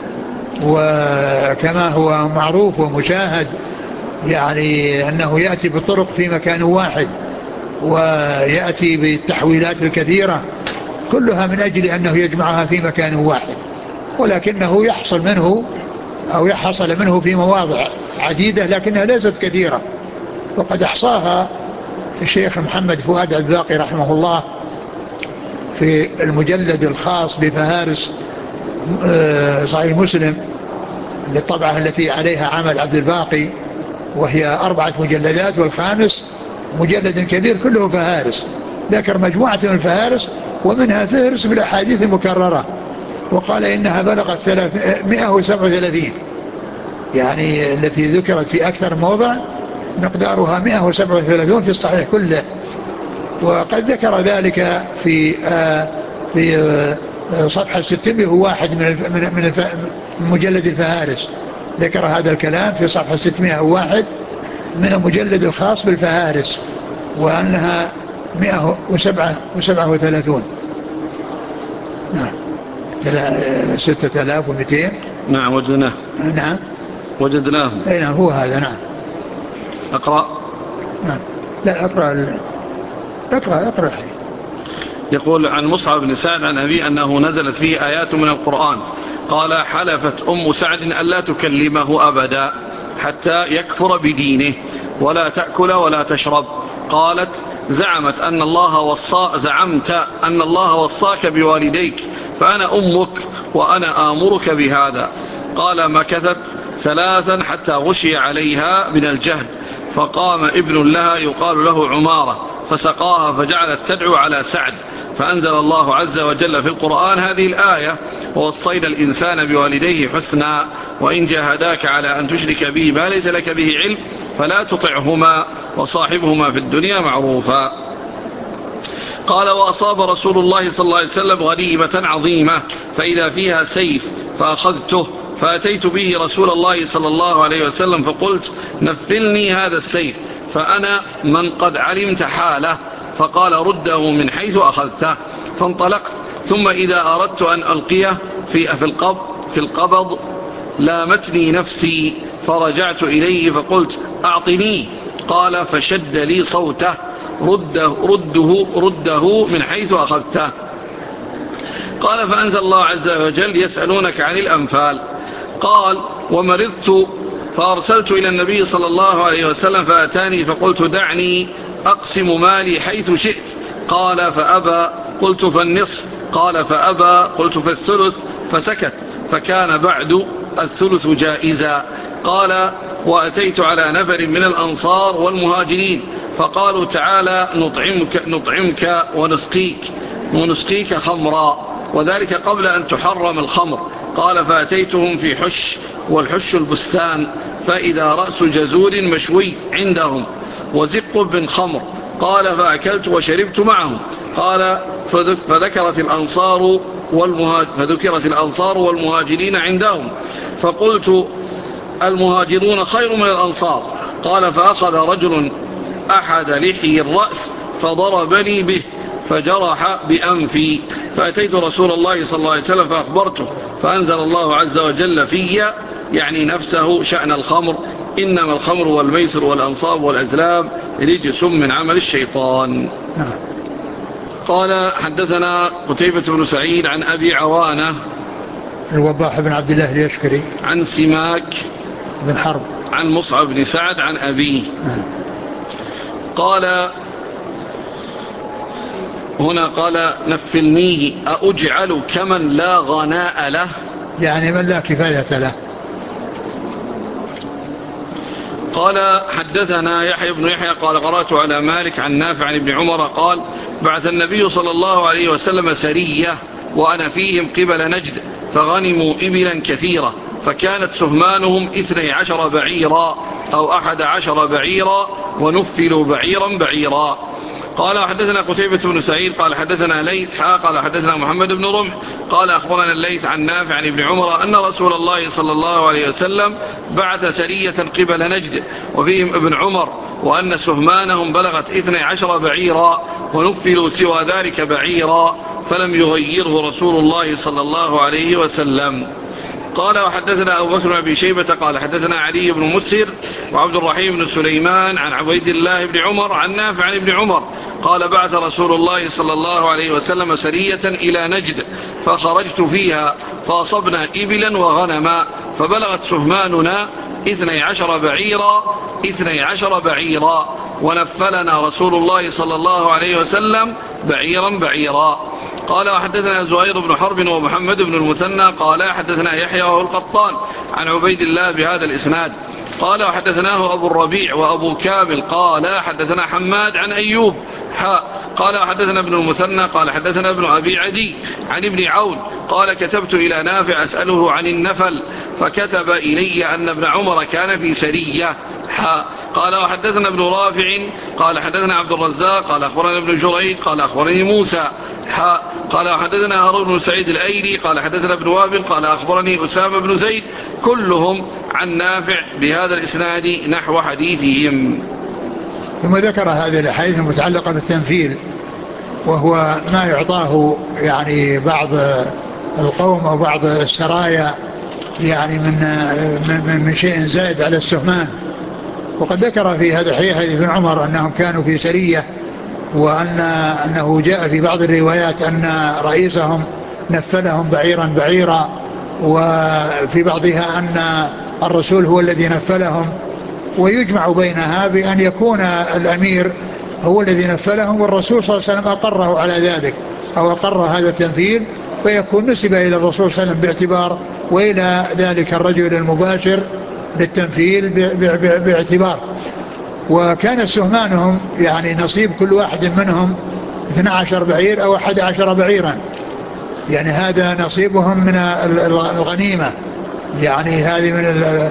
وكما هو معروف ومشاهد يعني أنه يأتي بالطرق في مكان واحد، ويأتي بالتحويلات الكثيرة كلها من أجل أنه يجمعها في مكان واحد، ولكنه يحصل منه أو يحصل منه في مواضع عديدة لكنها ليست كثيرة. وقد أحصاها الشيخ محمد فؤاد الباقي رحمه الله في المجلد الخاص بفهارس صحيح مسلم للطبعة التي عليها عمل عبد الباقي، وهي 4 مجلدات، والخامس مجلد كبير كله فهارس، ذكر مجموعة من الفهارس ومنها فهرس بالأحاديث المكررة، وقال إنها بلغت 137 يعني التي ذكرت في أكثر موضع مقدارها 137 في الصحيح كله. وقد ذكر ذلك في صفحة 600 هو واحد من مجلد الفهارس، ذكر هذا الكلام في صفحة 601 من المجلد الخاص بالفهارس، وأنها 137. نعم 6200.
نعم وجدناه.
نعم
وجدناه.
أي نعم هو هذا. نعم
أقرأ.
نعم لا اقرأ.
يقول عن مصعب بن سعد عن أبي أنه نزلت فيه آيات من القرآن، قال حلفت أم سعد ألا تكلمه أبدا حتى يكفر بدينه ولا تأكل ولا تشرب. قالت زعمت أن الله وصاك بوالديك فأنا أمك وأنا آمرك بهذا. قال مكثت 3 حتى غشي عليها من الجهد، فقام ابن لها يقال له عمارة فسقاها فجعلت تدعو على سعد، فأنزل الله عز وجل في القرآن هذه الآية: ووصينا الإنسان بوالديه حسنا وإن جاهداك على أن تشرك به ما ليس لك به علم فلا تطعهما وصاحبهما في الدنيا معروفا. قال وأصاب رسول الله صلى الله عليه وسلم غنيمة عظيمة فإذا فيها سيف فأخذته فأتيت به رسول الله صلى الله عليه وسلم فقلت نفلني هذا السيف فأنا من قد علمت حاله، فقال رده من حيث أخذته. فانطلقت، ثم إذا أردت أن ألقيه في القبض لامتني نفسي فرجعت إليه فقلت أعطنيه، قال فشد لي صوته رده من حيث أخذته. قال فأنزل الله عز وجل يسألونك عن الأنفال. قال ومرضت فأرسلت إلى النبي صلى الله عليه وسلم فأتاني فقلت دعني أقسم مالي حيث شئت. قال فأبى، قلت فالنصف، قال فأبى، قلت فالثلث، فسكت، فكان بعد الثلث جائزا. قال وأتيت على نفر من الأنصار والمهاجرين فقالوا تعالى نطعمك ونسقيك خمرا، وذلك قبل أن تحرم الخمر. قال فأتيتهم في حش، والحش البستان، فإذا رأس جزور مشوي عندهم وزق بن خمر. قال فأكلت وشربت معهم. قال فذكرت الأنصار والمهاجرين عندهم، فقلت المهاجرون خير من الأنصار. قال فأخذ رجل أحد لحي الرأس فضربني به فجرح بأنفي، فأتيت رسول الله صلى الله عليه وسلم فأخبرته، فأنزل الله عز وجل في يعني نفسه شأن الخمر: إنما الخمر والميسر والأنصاب والأزلام رجس من عمل الشيطان. قال حدثنا قتيبة بن سعيد عن أبي عوانة
الوضاح بن عبد الله اليشكري
عن سماك
بن حرب
عن مصعب بن سعد عن أبيه. قال هنا قال نفلنيه أأجعل كمن لا غناء له،
يعني من لا كفاية له.
قال حدثنا يحيى بن يحيى قال قرأت على مالك عن نافع عن ابن عمر قال بعث النبي صلى الله عليه وسلم سرية وأنا فيهم قبل نجد فغنموا إبلا كثيرة فكانت سهمانهم 12 بعيرا أو 11 بعيرا ونفلوا بعيرا بعيرا. قال حدثنا قتيبة بن سعيد قال حدثنا ليث قال حدثنا محمد بن رمح قال أخبرنا الليث عن نافع عن ابن عمر أن رسول الله صلى الله عليه وسلم بعث سرية قبل نجد وفيهم ابن عمر وأن سهمانهم بلغت 12 بعيرا ونفلوا سوى ذلك بعيرا فلم يغيره رسول الله صلى الله عليه وسلم. قال وحدثنا أبو بكر بن أبي شيبة قال حدثنا علي بن مسهر وعبد الرحيم بن سليمان عن عبيد الله بن عمر عن نافع عن ابن عمر قال بعث رسول الله صلى الله عليه وسلم سرية إلى نجد فخرجت فيها فأصبنا إبلا وغنما فبلغت سهماننا 12 بعيرا ونفلنا رسول الله صلى الله عليه وسلم بعيرا بعيرا. قال وحدثنا زهير بن حرب ومحمد بن المثنى قال حدثنا يحيى وهو القطان عن عبيد الله بهذا الإسناد. قال وحدثناه أبو الربيع وأبو كامل قال حدثنا حماد عن أيوب قال وحدثنا ابن المثنى قال حدثنا ابن أبي عدي عن ابن عون قال كتبت إلى نافع أسأله عن النفل فكتب إلي أن ابن عمر كان في سرية. قال وحدثنا ابن رافع قال حدثنا عبد الرزاق قال أخبرنا ابن جريج قال أخبرني موسى قال وحدثنا هارون بن سعيد الأيلي قال حدثنا ابن وهب قال أخبرني أسامة بن زيد كلهم عن نافع بهذا الإسناد نحو حديثهم.
ثم ذكر هذه الأحاديث المتعلقة بالتنفيل وهو ما يعطاه يعني بعض القوم أو بعض السرايا يعني من شيء زائد على السهمان. وقد ذكر في هذا الحديث ابن عمر أنهم كانوا في سرية وأنه جاء في بعض الروايات أن رئيسهم نفلهم بعيرا بعيرا وفي بعضها أن الرسول هو الذي نفلهم. ويجمع بينها بأن يكون الأمير هو الذي نفلهم والرسول صلى الله عليه وسلم أقره على ذلك أو أقر هذا التنفيذ فيكون نسب إلى الرسول صلى الله عليه وسلم باعتبار وإلى ذلك الرجل المباشر للتنفيذ باعتبار. وكان سهمانهم يعني نصيب كل واحد منهم 12 بعير أو 11 بعيرا يعني هذا نصيبهم من الغنيمة يعني هذه من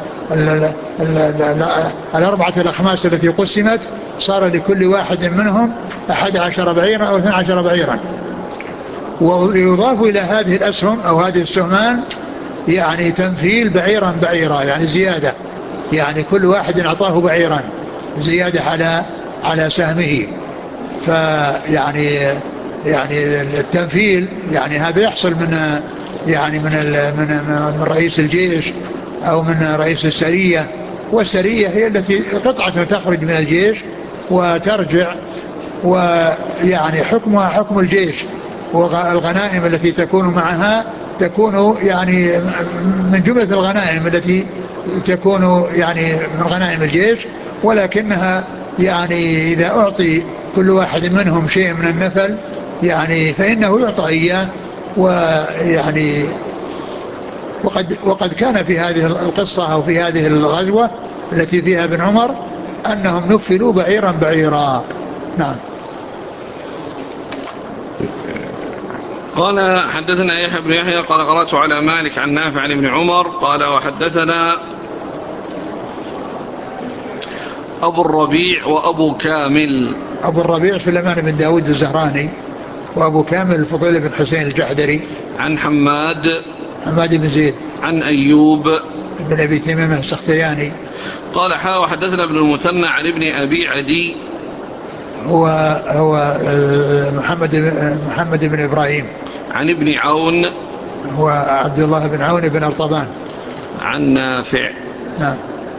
الأربعة الأخماس التي قسمت صار لكل واحد منهم 11 بعيرا أو 12 بعيرا. ويضاف إلى هذه الأسهم أو هذه السهمان يعني تنفيل بعيرا بعيرا يعني زيادة يعني كل واحد أعطاه بعيرا زيادة على سهمه. فيعني التنفيل يعني هذا يحصل من يعني من رئيس الجيش أو من رئيس السرية. والسرية هي التي قطعة تخرج من الجيش وترجع ويعني حكمها حكم الجيش والغنائم التي تكون معها تكون يعني من جملة الغنائم التي تكون يعني من غنائم الجيش ولكنها يعني إذا أعطي كل واحد منهم شيء من النفل يعني فإنه يعطى إياه. ويعني وقد كان في هذه القصة أو في هذه الغزوة التي فيها ابن عمر أنهم نفلوا بعيرا بعيرا. نعم.
قال حدثنا يحيى بن يحيى قال قرأت على مالك عن نافع عن ابن عمر قال وحدثنا أبو الربيع وأبو كامل.
أبو الربيع سليمان بن داود الزهراني وأبو كامل الفضيل بن حسين الجحدري
عن حماد
بن زيد عن
أيوب
بن أبي تميمة السختياني.
قال وحدثنا ابن المثنى عن ابن أبي عدي
هو محمد بن إبراهيم
عن ابن عون
هو عبد الله بن عون بن أرطبان
عن نافع.
نعم.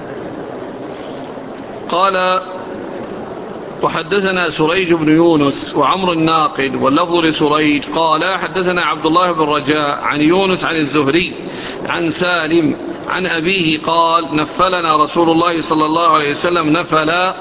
قال وحدثنا سريج بن يونس وعمر الناقد واللفظ لسريج قال حدثنا عبد الله بن رجاء عن يونس عن الزهري عن سالم عن أبيه قال نفلنا رسول الله صلى الله عليه وسلم نفلا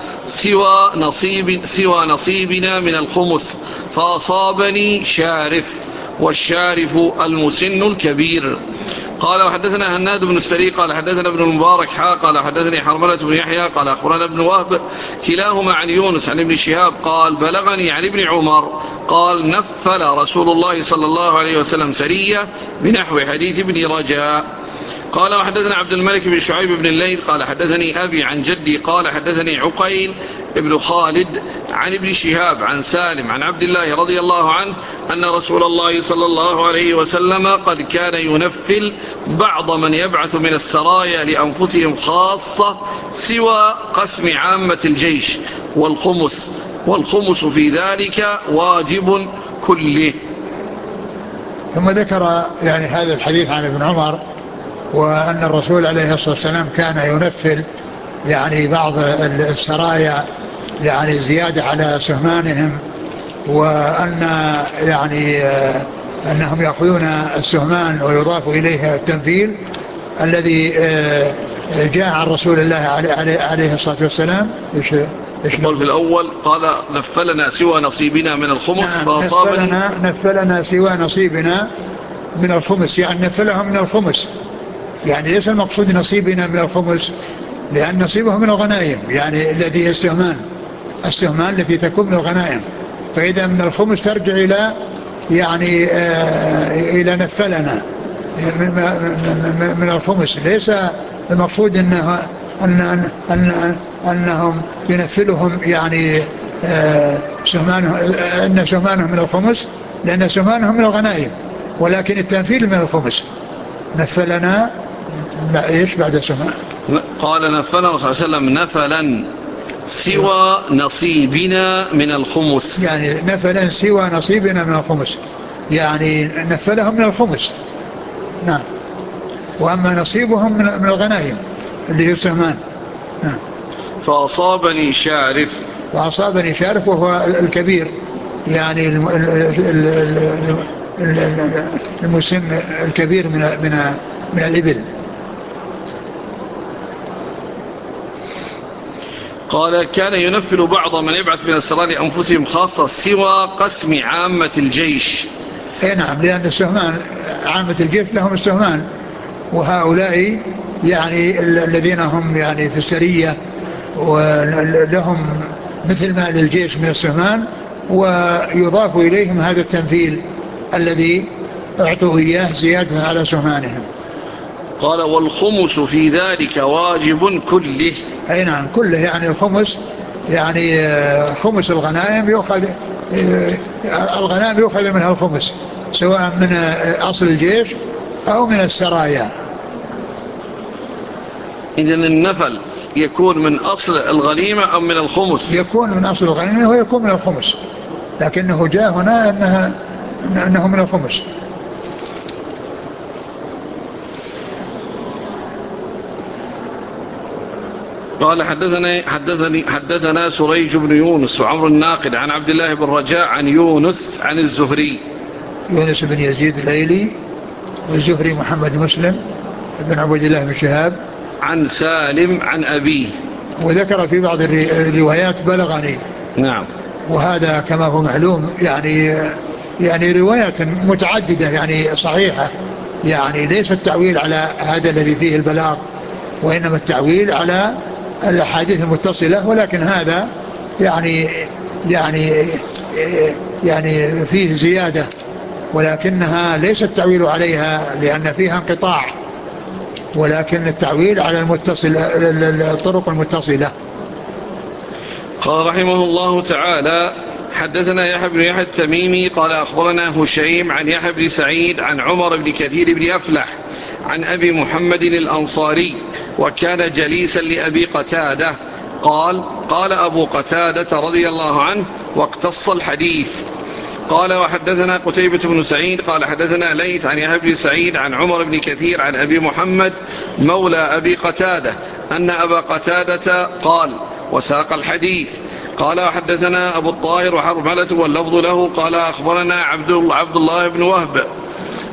سوى نصيبنا من الخمس فأصابني شارف، والشارف المسن الكبير. قال وحدثنا هناد بن السري قال حدثنا ابن المبارك قال حدثني حرملة بن يحيى قال أخبرنا ابن وهب كلاهما عن يونس عن ابن شهاب قال بلغني عن ابن عمر قال نفل رسول الله صلى الله عليه وسلم سرية بنحو حديث ابن رجاء. قال وحدثنا عبد الملك بن شعيب بن الليث قال حدثني أبي عن جدي قال حدثني عقيل ابن خالد عن ابن شهاب عن سالم عن عبد الله رضي الله عنه أن رسول الله صلى الله عليه وسلم قد كان ينفل بعض من يبعث من السرايا لأنفسهم خاصة سوى قسم عامة الجيش والخمس في ذلك واجب كله.
ثم ذكر يعني هذا الحديث عن ابن عمر وأن الرسول عليه الصلاة والسلام كان ينفل يعني بعض السرايا يعني زيادة على سهمانهم، وأن يعني أنهم يأخذون السهمان ويضاف إليه التنفيل الذي جاء عن رسول الله عليه الصلاة والسلام.
قال في الأول قال نفلنا سوى نصيبنا من الخمس فأصابني
نفلنا سوى نصيبنا من الخمس، يعني نفلهم من الخمس، يعني ليس المقصود نصيبنا من الخمس لأن نصيبه من الغنائم يعني الذي السهمان التي تكون من الغنائم، فإذا من الخمس ترجع إلى يعني إلى نفلنا من الخمس، ليس المقصود أنهم ينفلهم يعني سهمانهم من الخمس لأن سهمانهم من الغنائم، ولكن التنفيل من الخمس. نفلنا ايش بعد سهمان؟
قال نفلنا الرسول صلى الله عليه وسلم نفلا سوى نصيبنا من الخمس،
يعني نفلا سوى نصيبنا من الخمس، يعني نفلهم من الخمس. نعم. وأما نصيبهم من الغنائم اللي هي سهمان. نعم.
فأصابني شارف
وهو الكبير يعني المسن الكبير من الإبل.
قال كان ينفل بعض من يبعث من السرايا لأنفسهم خاصة سوى قسم عامة الجيش.
اي نعم، لأن السهمان عامة الجيش لهم السهمان، وهؤلاء يعني الذين هم يعني في السرية ولهم مثل ما للجيش من السهمان، ويضاف إليهم هذا التنفيل الذي أعطوا إياه زيادة على سهمانهم.
قال والخمس في ذلك واجب كله.
أي نعم كله، يعني الخمس يعني خمس الغنائم يؤخذ منها الخمس سواء من أصل الجيش أو من السرايا.
إذن النفل يكون من أصل الغنيمة أو من الخمس؟
يكون من أصل الغنيمة ويكون من الخمس، لكنه جاء هنا أنه من الخمس.
قال حدثنا سريج بن يونس وعمر الناقد عن عبد الله بن رجاء عن يونس عن الزهري.
يونس بن يزيد الأيلي، والزهري محمد مسلم بن عبد الله بن شهاب
عن سالم عن أبيه،
وذكر في بعض الروايات بلغني.
نعم.
وهذا كما هو معلوم يعني روايات متعددة يعني صحيحة، يعني ليس التعويل على هذا الذي فيه البلاغ، وإنما التعويل على الأحاديث المتصلة، ولكن هذا يعني فيه زيادة، ولكنها ليس التعويل عليها لأن فيها انقطاع، ولكن التعويل على المتصل الطرق المتصلة.
قال رحمه الله تعالى حدثنا يحيى بن يحيى التميمي قال أخبرنا هشيم عن يحيى بن سعيد عن عمر بن كثير بن أفلح عن أبي محمد الأنصاري وكان جليسا لأبي قتادة قال أبو قتادة رضي الله عنه واقتص الحديث. قال وحدثنا قتيبة بن سعيد قال حدثنا ليث عن يحيى بن سعيد عن عمر بن كثير عن أبي محمد مولى أبي قتادة أن أبا قتادة قال وساق الحديث. قال وحدثنا أبو الطاهر وحرملة واللفظ له قال أخبرنا عبد الله بن وهب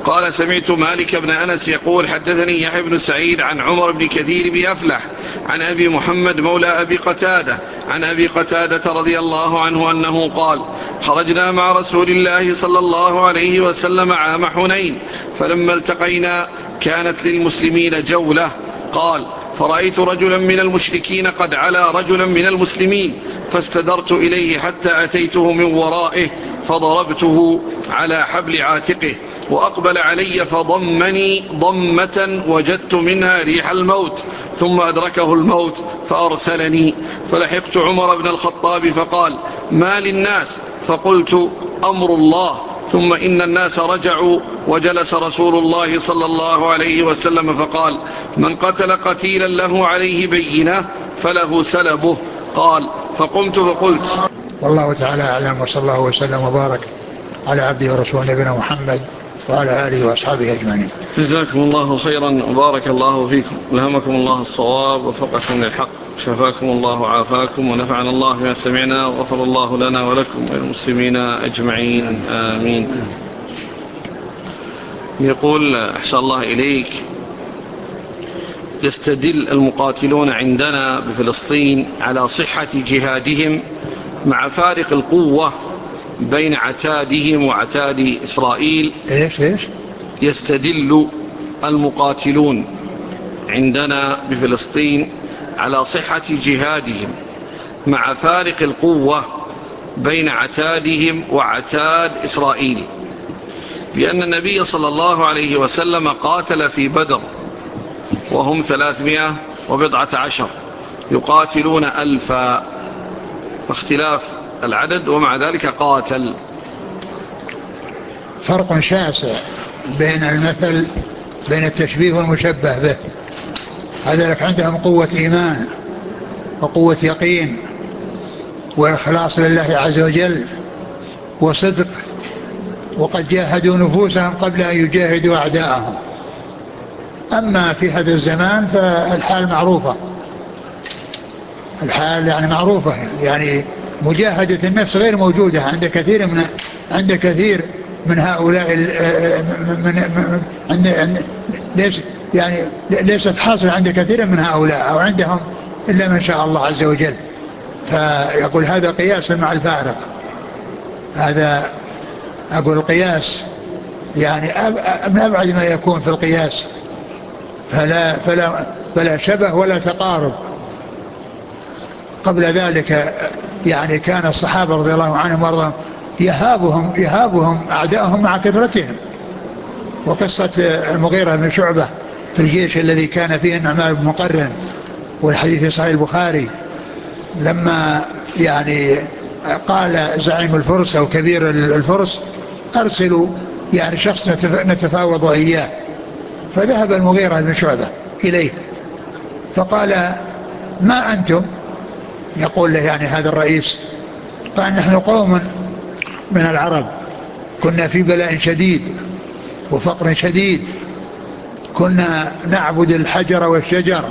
قال سمعت مالك بن أنس يقول حدثني يحيى بن سعيد عن عمر بن كثير بن أفلح عن أبي محمد مولى أبي قتادة عن أبي قتادة رضي الله عنه أنه قال خرجنا مع رسول الله صلى الله عليه وسلم عام حنين فلما التقينا كانت للمسلمين جولة. قال فرأيت رجلا من المشركين قد علا رجلا من المسلمين فاستدرت إليه حتى أتيته من ورائه فضربته على حبل عاتقه وأقبل علي فضمني ضمة وجدت منها ريح الموت ثم أدركه الموت فأرسلني فلحقت عمر بن الخطاب فقال ما للناس؟ فقلت أمر الله. ثم إن الناس رجعوا وجلس رسول الله صلى الله عليه وسلم فقال من قتل قتيلا له عليه بينة فله سلبه. قال فقمت فقلت.
والله تعالى أعلم، وصلى الله وسلم وبارك على عبده ورسوله نبينا محمد وعلى آله وأصحابه أجمعين.
جزاكم الله خيرا وبارك الله فيكم، ألهمكم الله الصواب ووفقكم للحق، شفاكم الله وعافاكم ونفعنا الله بما سمعنا وغفر الله لنا ولكم وللمسلمين أجمعين آمين. يقول أحسن الله إليك يستدل المقاتلون عندنا بفلسطين على صحة جهادهم مع فارق القوة بين عتادهم وعتاد إسرائيل.
إيش
يستدل المقاتلون عندنا بفلسطين على صحة جهادهم مع فارق القوة بين عتادهم وعتاد إسرائيل بأن النبي صلى الله عليه وسلم قاتل في بدر وهم 319 يقاتلون 1000، فاختلاف العدد ومع ذلك قاتل.
فرق شاسع بين المثل بين التشبيه والمشبه به. هذا لك عندهم قوة إيمان وقوة يقين وإخلاص لله عز وجل وصدق، وقد جاهدوا نفوسهم قبل أن يجاهدوا أعداءهم. أما في هذا الزمان فالحال معروفة، الحال يعني معروفة، يعني مجاهدة النفس غير موجودة عند كثير من هؤلاء ليست حاصلة عند كثير من هؤلاء أو عندهم إلا من شاء الله عز وجل. فيقول هذا قياس مع الفارق، هذا أقول القياس يعني من أبعد ما يكون في القياس، فلا شبه ولا تقارب. قبل ذلك يعني كان الصحابة رضي الله عنهم وارضاهم يهابهم أعداءهم مع كثرتهم. وقصة المغيرة بن شعبة في الجيش الذي كان فيه النعمان بن مقرن، والحديث في صحيح البخاري، لما يعني قال زعيم الفرس أو كبير الفرس أرسلوا يعني شخص نتفاوض إياه، فذهب المغيرة بن شعبة إليه فقال ما أنتم؟ يقول له يعني هذا الرئيس، قال نحن قوم من العرب كنا في بلاء شديد وفقر شديد، كنا نعبد الحجر والشجر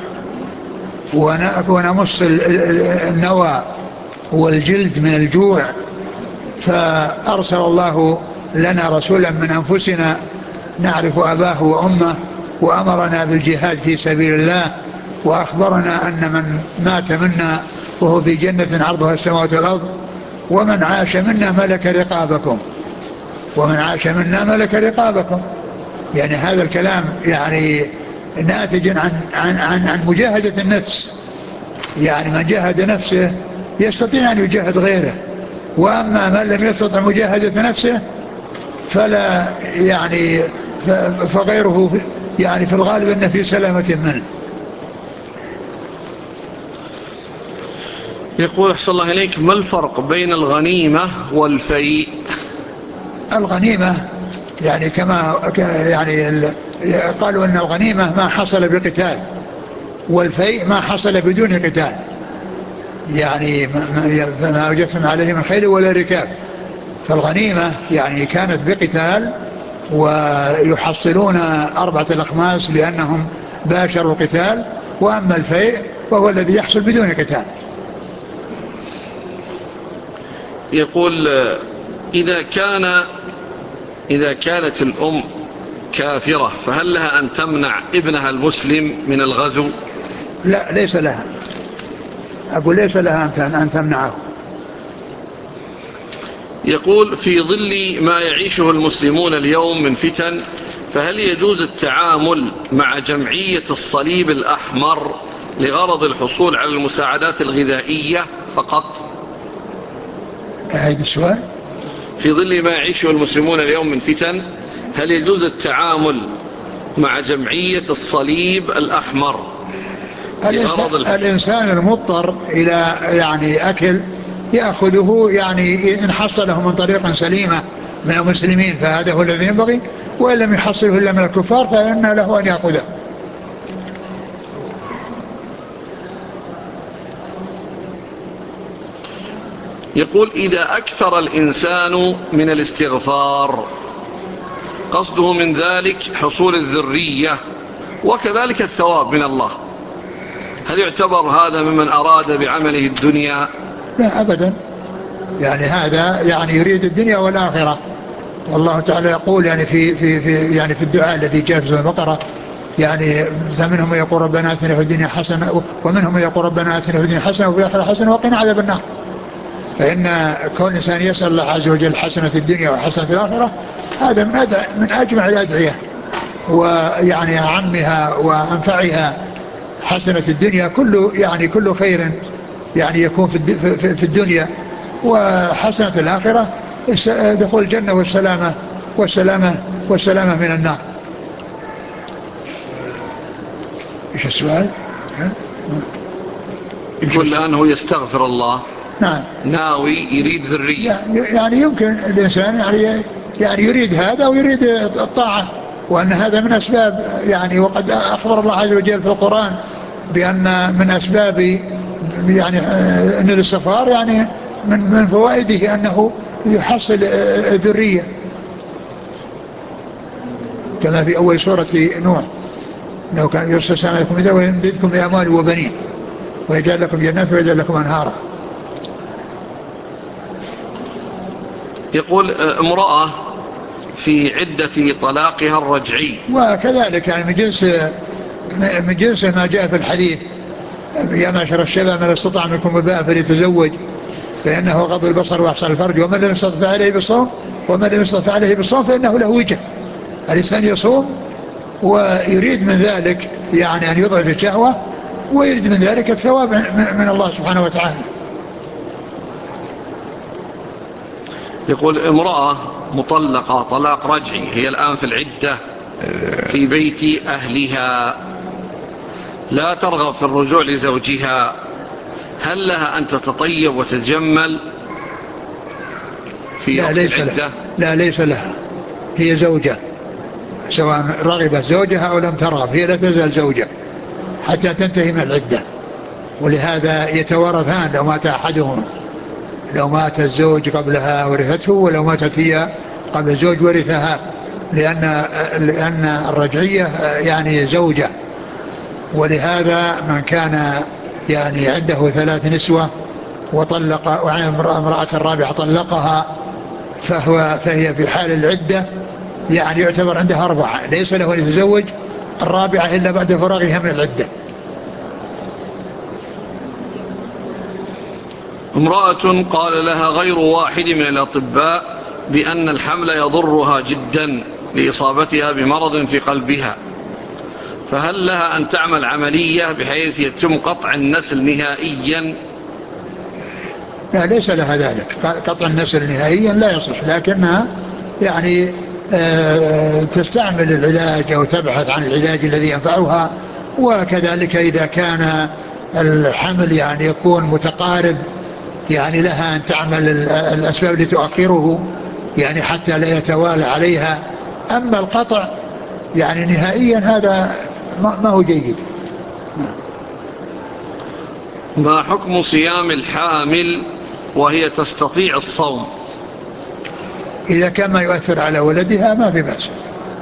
ونمص النوى والجلد من الجوع، فأرسل الله لنا رسولا من أنفسنا نعرف أباه وأمه وأمرنا بالجهاد في سبيل الله، وأخبرنا أن من مات منا وهو في جنة عرضها السماوات والأرض ومن عاش منا ملك رقابكم. يعني هذا الكلام يعني ناتج عن مجاهدة النفس، يعني من جاهد نفسه يستطيع أن يجاهد غيره، وأما من لم يستطع مجاهدة نفسه فلا يعني فغيره يعني في الغالب أنه في سلامة منه.
يقول أحسن الله إليك ما الفرق بين الغنيمة والفيء؟
الغنيمة يعني كما يعني قالوا أن الغنيمة ما حصل بقتال، والفيء ما حصل بدون قتال، يعني ما وجدتم عليه من خيل ولا ركاب. فالغنيمة يعني كانت بقتال ويحصلون 4 الأخماس لأنهم باشروا القتال، وأما الفيء وهو الذي يحصل بدون قتال.
يقول إذا كانت الأم كافرة، فهل لها أن تمنع ابنها المسلم من الغزو؟
لا، ليس لها. أقول ليس لها أن تمنعه.
يقول: في ظل ما يعيشه المسلمون اليوم من فتن، فهل يجوز التعامل مع جمعية الصليب الأحمر لغرض الحصول على المساعدات الغذائية فقط؟
أعيد السؤال.
في ظل ما يعيشه المسلمون اليوم من فتن، هل يجوز التعامل مع جمعية الصليب الأحمر لغرض
الإنسان المضطر إلى يعني أكل يأخذه، يعني إن حصله من طريق سليمة من المسلمين فهذا هو الذي ينبغي، وإن لم يحصله إلا من الكفار فإن له أن يأخذه.
يقول: إذا أكثر الإنسان من الاستغفار قصده من ذلك حصول الذرية وكذلك الثواب من الله، هل يعتبر هذا ممن أراد بعمله الدنيا؟
لا أبدا، يعني هذا يعني يريد الدنيا والآخرة. والله تعالى يقول يعني في الدعاء الذي جاء في سورة البقرة، يعني فمنهم من يقول ربنا آتنا في الدنيا حسنة ومنهم من يقول ربنا آتنا في الدنيا حسنة وفي الآخرة حسنة وقنا عذاب النار. فإن كون الإنسان يسأل الله عز وجل حسنة الدنيا وحسنة الآخرة هذا من أجمع الأدعية، ويعني أعمها وأنفعها. حسنة الدنيا كل خير يعني يكون في الدنيا، وحسنة الآخرة دخول الجنة والسلامة من النار. إيش السؤال؟
يقول الآن هو يستغفر الله،
نعم،
ناوي يريد ذرية،
يعني يمكن الإنسان يعني يريد هذا ويريد الطاعة، وأن هذا من أسباب، يعني وقد أخبر الله عز وجل في القرآن بأن من أسباب يعني أن الاستغفار يعني من فوائده أنه يحصل ذرية، كما في أول سورة نوح: لو كان يرسل سماءكم إذا ويمددكم بأموال وبنين ويجعل لكم جنات ويجعل لكم أنهارا.
يقول: امرأة في عدة طلاقها الرجعي،
وكذلك يعني من جنس ما جاء في الحديث: يا معشر الشباب من استطاع منكم الباء فليتزوج فإنه غض البصر وأحسن الفرج ومن لم يستطع عليه بالصوم فإنه له وجه. الإنسان يصوم ويريد من ذلك يعني أن يضعف الشهوة، ويريد من ذلك الثواب من الله سبحانه وتعالى.
يقول: امرأة مطلقة طلاق رجعي، هي الآن في العدة في بيت أهلها، لا ترغب في الرجوع لزوجها، هل لها أن تتطيب وتتجمل في وقت العدة؟
لا، ليس لها. هي زوجة، سواء رغبت زوجها أو لم ترغب هي لا تزال زوجة حتى تنتهي من العدة. ولهذا يتوارثان، لو مات أحدهما، لو مات الزوج قبلها ورثته، ولو ماتت هي قبل الزوج ورثها، لأن الرجعية يعني زوجة. ولهذا من كان يعني عنده 3 نسوة وطلق وعن امرأة الرابعة طلقها فهي في حال العدة، يعني يعتبر عندها 4، ليس له أن يتزوج الرابعة إلا بعد فراغها من العدة.
امرأة قال لها غير واحد من الأطباء بأن الحمل يضرها جدا لإصابتها بمرض في قلبها، فهل لها أن تعمل عملية بحيث يتم قطع النسل نهائيا؟
لا، ليس لها ذلك. قطع النسل نهائيا لا يصح، لكنها يعني تستعمل العلاج أو تبحث عن العلاج الذي ينفعها. وكذلك إذا كان الحمل يعني يكون متقارب، يعني لها أن تعمل الأسباب التي تؤخره يعني حتى لا يتوالى عليها. أما القطع يعني نهائيا هذا ما هو جيد.
ما حكم صيام الحامل وهي تستطيع الصوم؟
إذا كان ما يؤثر على ولدها ما في بأس.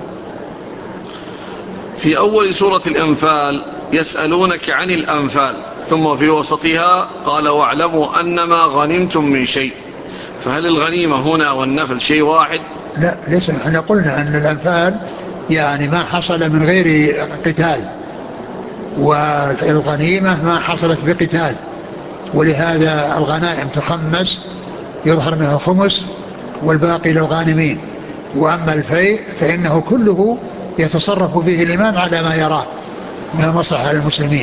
في أول سورة الأنفال يسألونك عن الأنفال، ثم في وسطها قال: واعلموا أنما غنمتم من شيء، فهل الغنيمة هنا والنفل شيء واحد؟
لا، ليس. احنا قلنا أن الأنفال يعني ما حصل من غير قتال، والغنيمة ما حصلت بقتال، ولهذا الغنائم تخمس، يظهر منها الخمس والباقي للغانمين. وأما الفيء فإنه كله يتصرف فيه الإمام على ما يراه من المصلحة للمسلمين.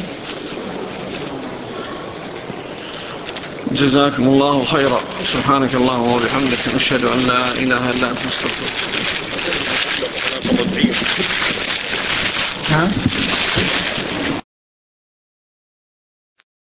جزاكم الله خيرا. سبحانك اللهم وبحمدك، نشهد أن لا إله إلا أنت، نستغفرك.
نعم.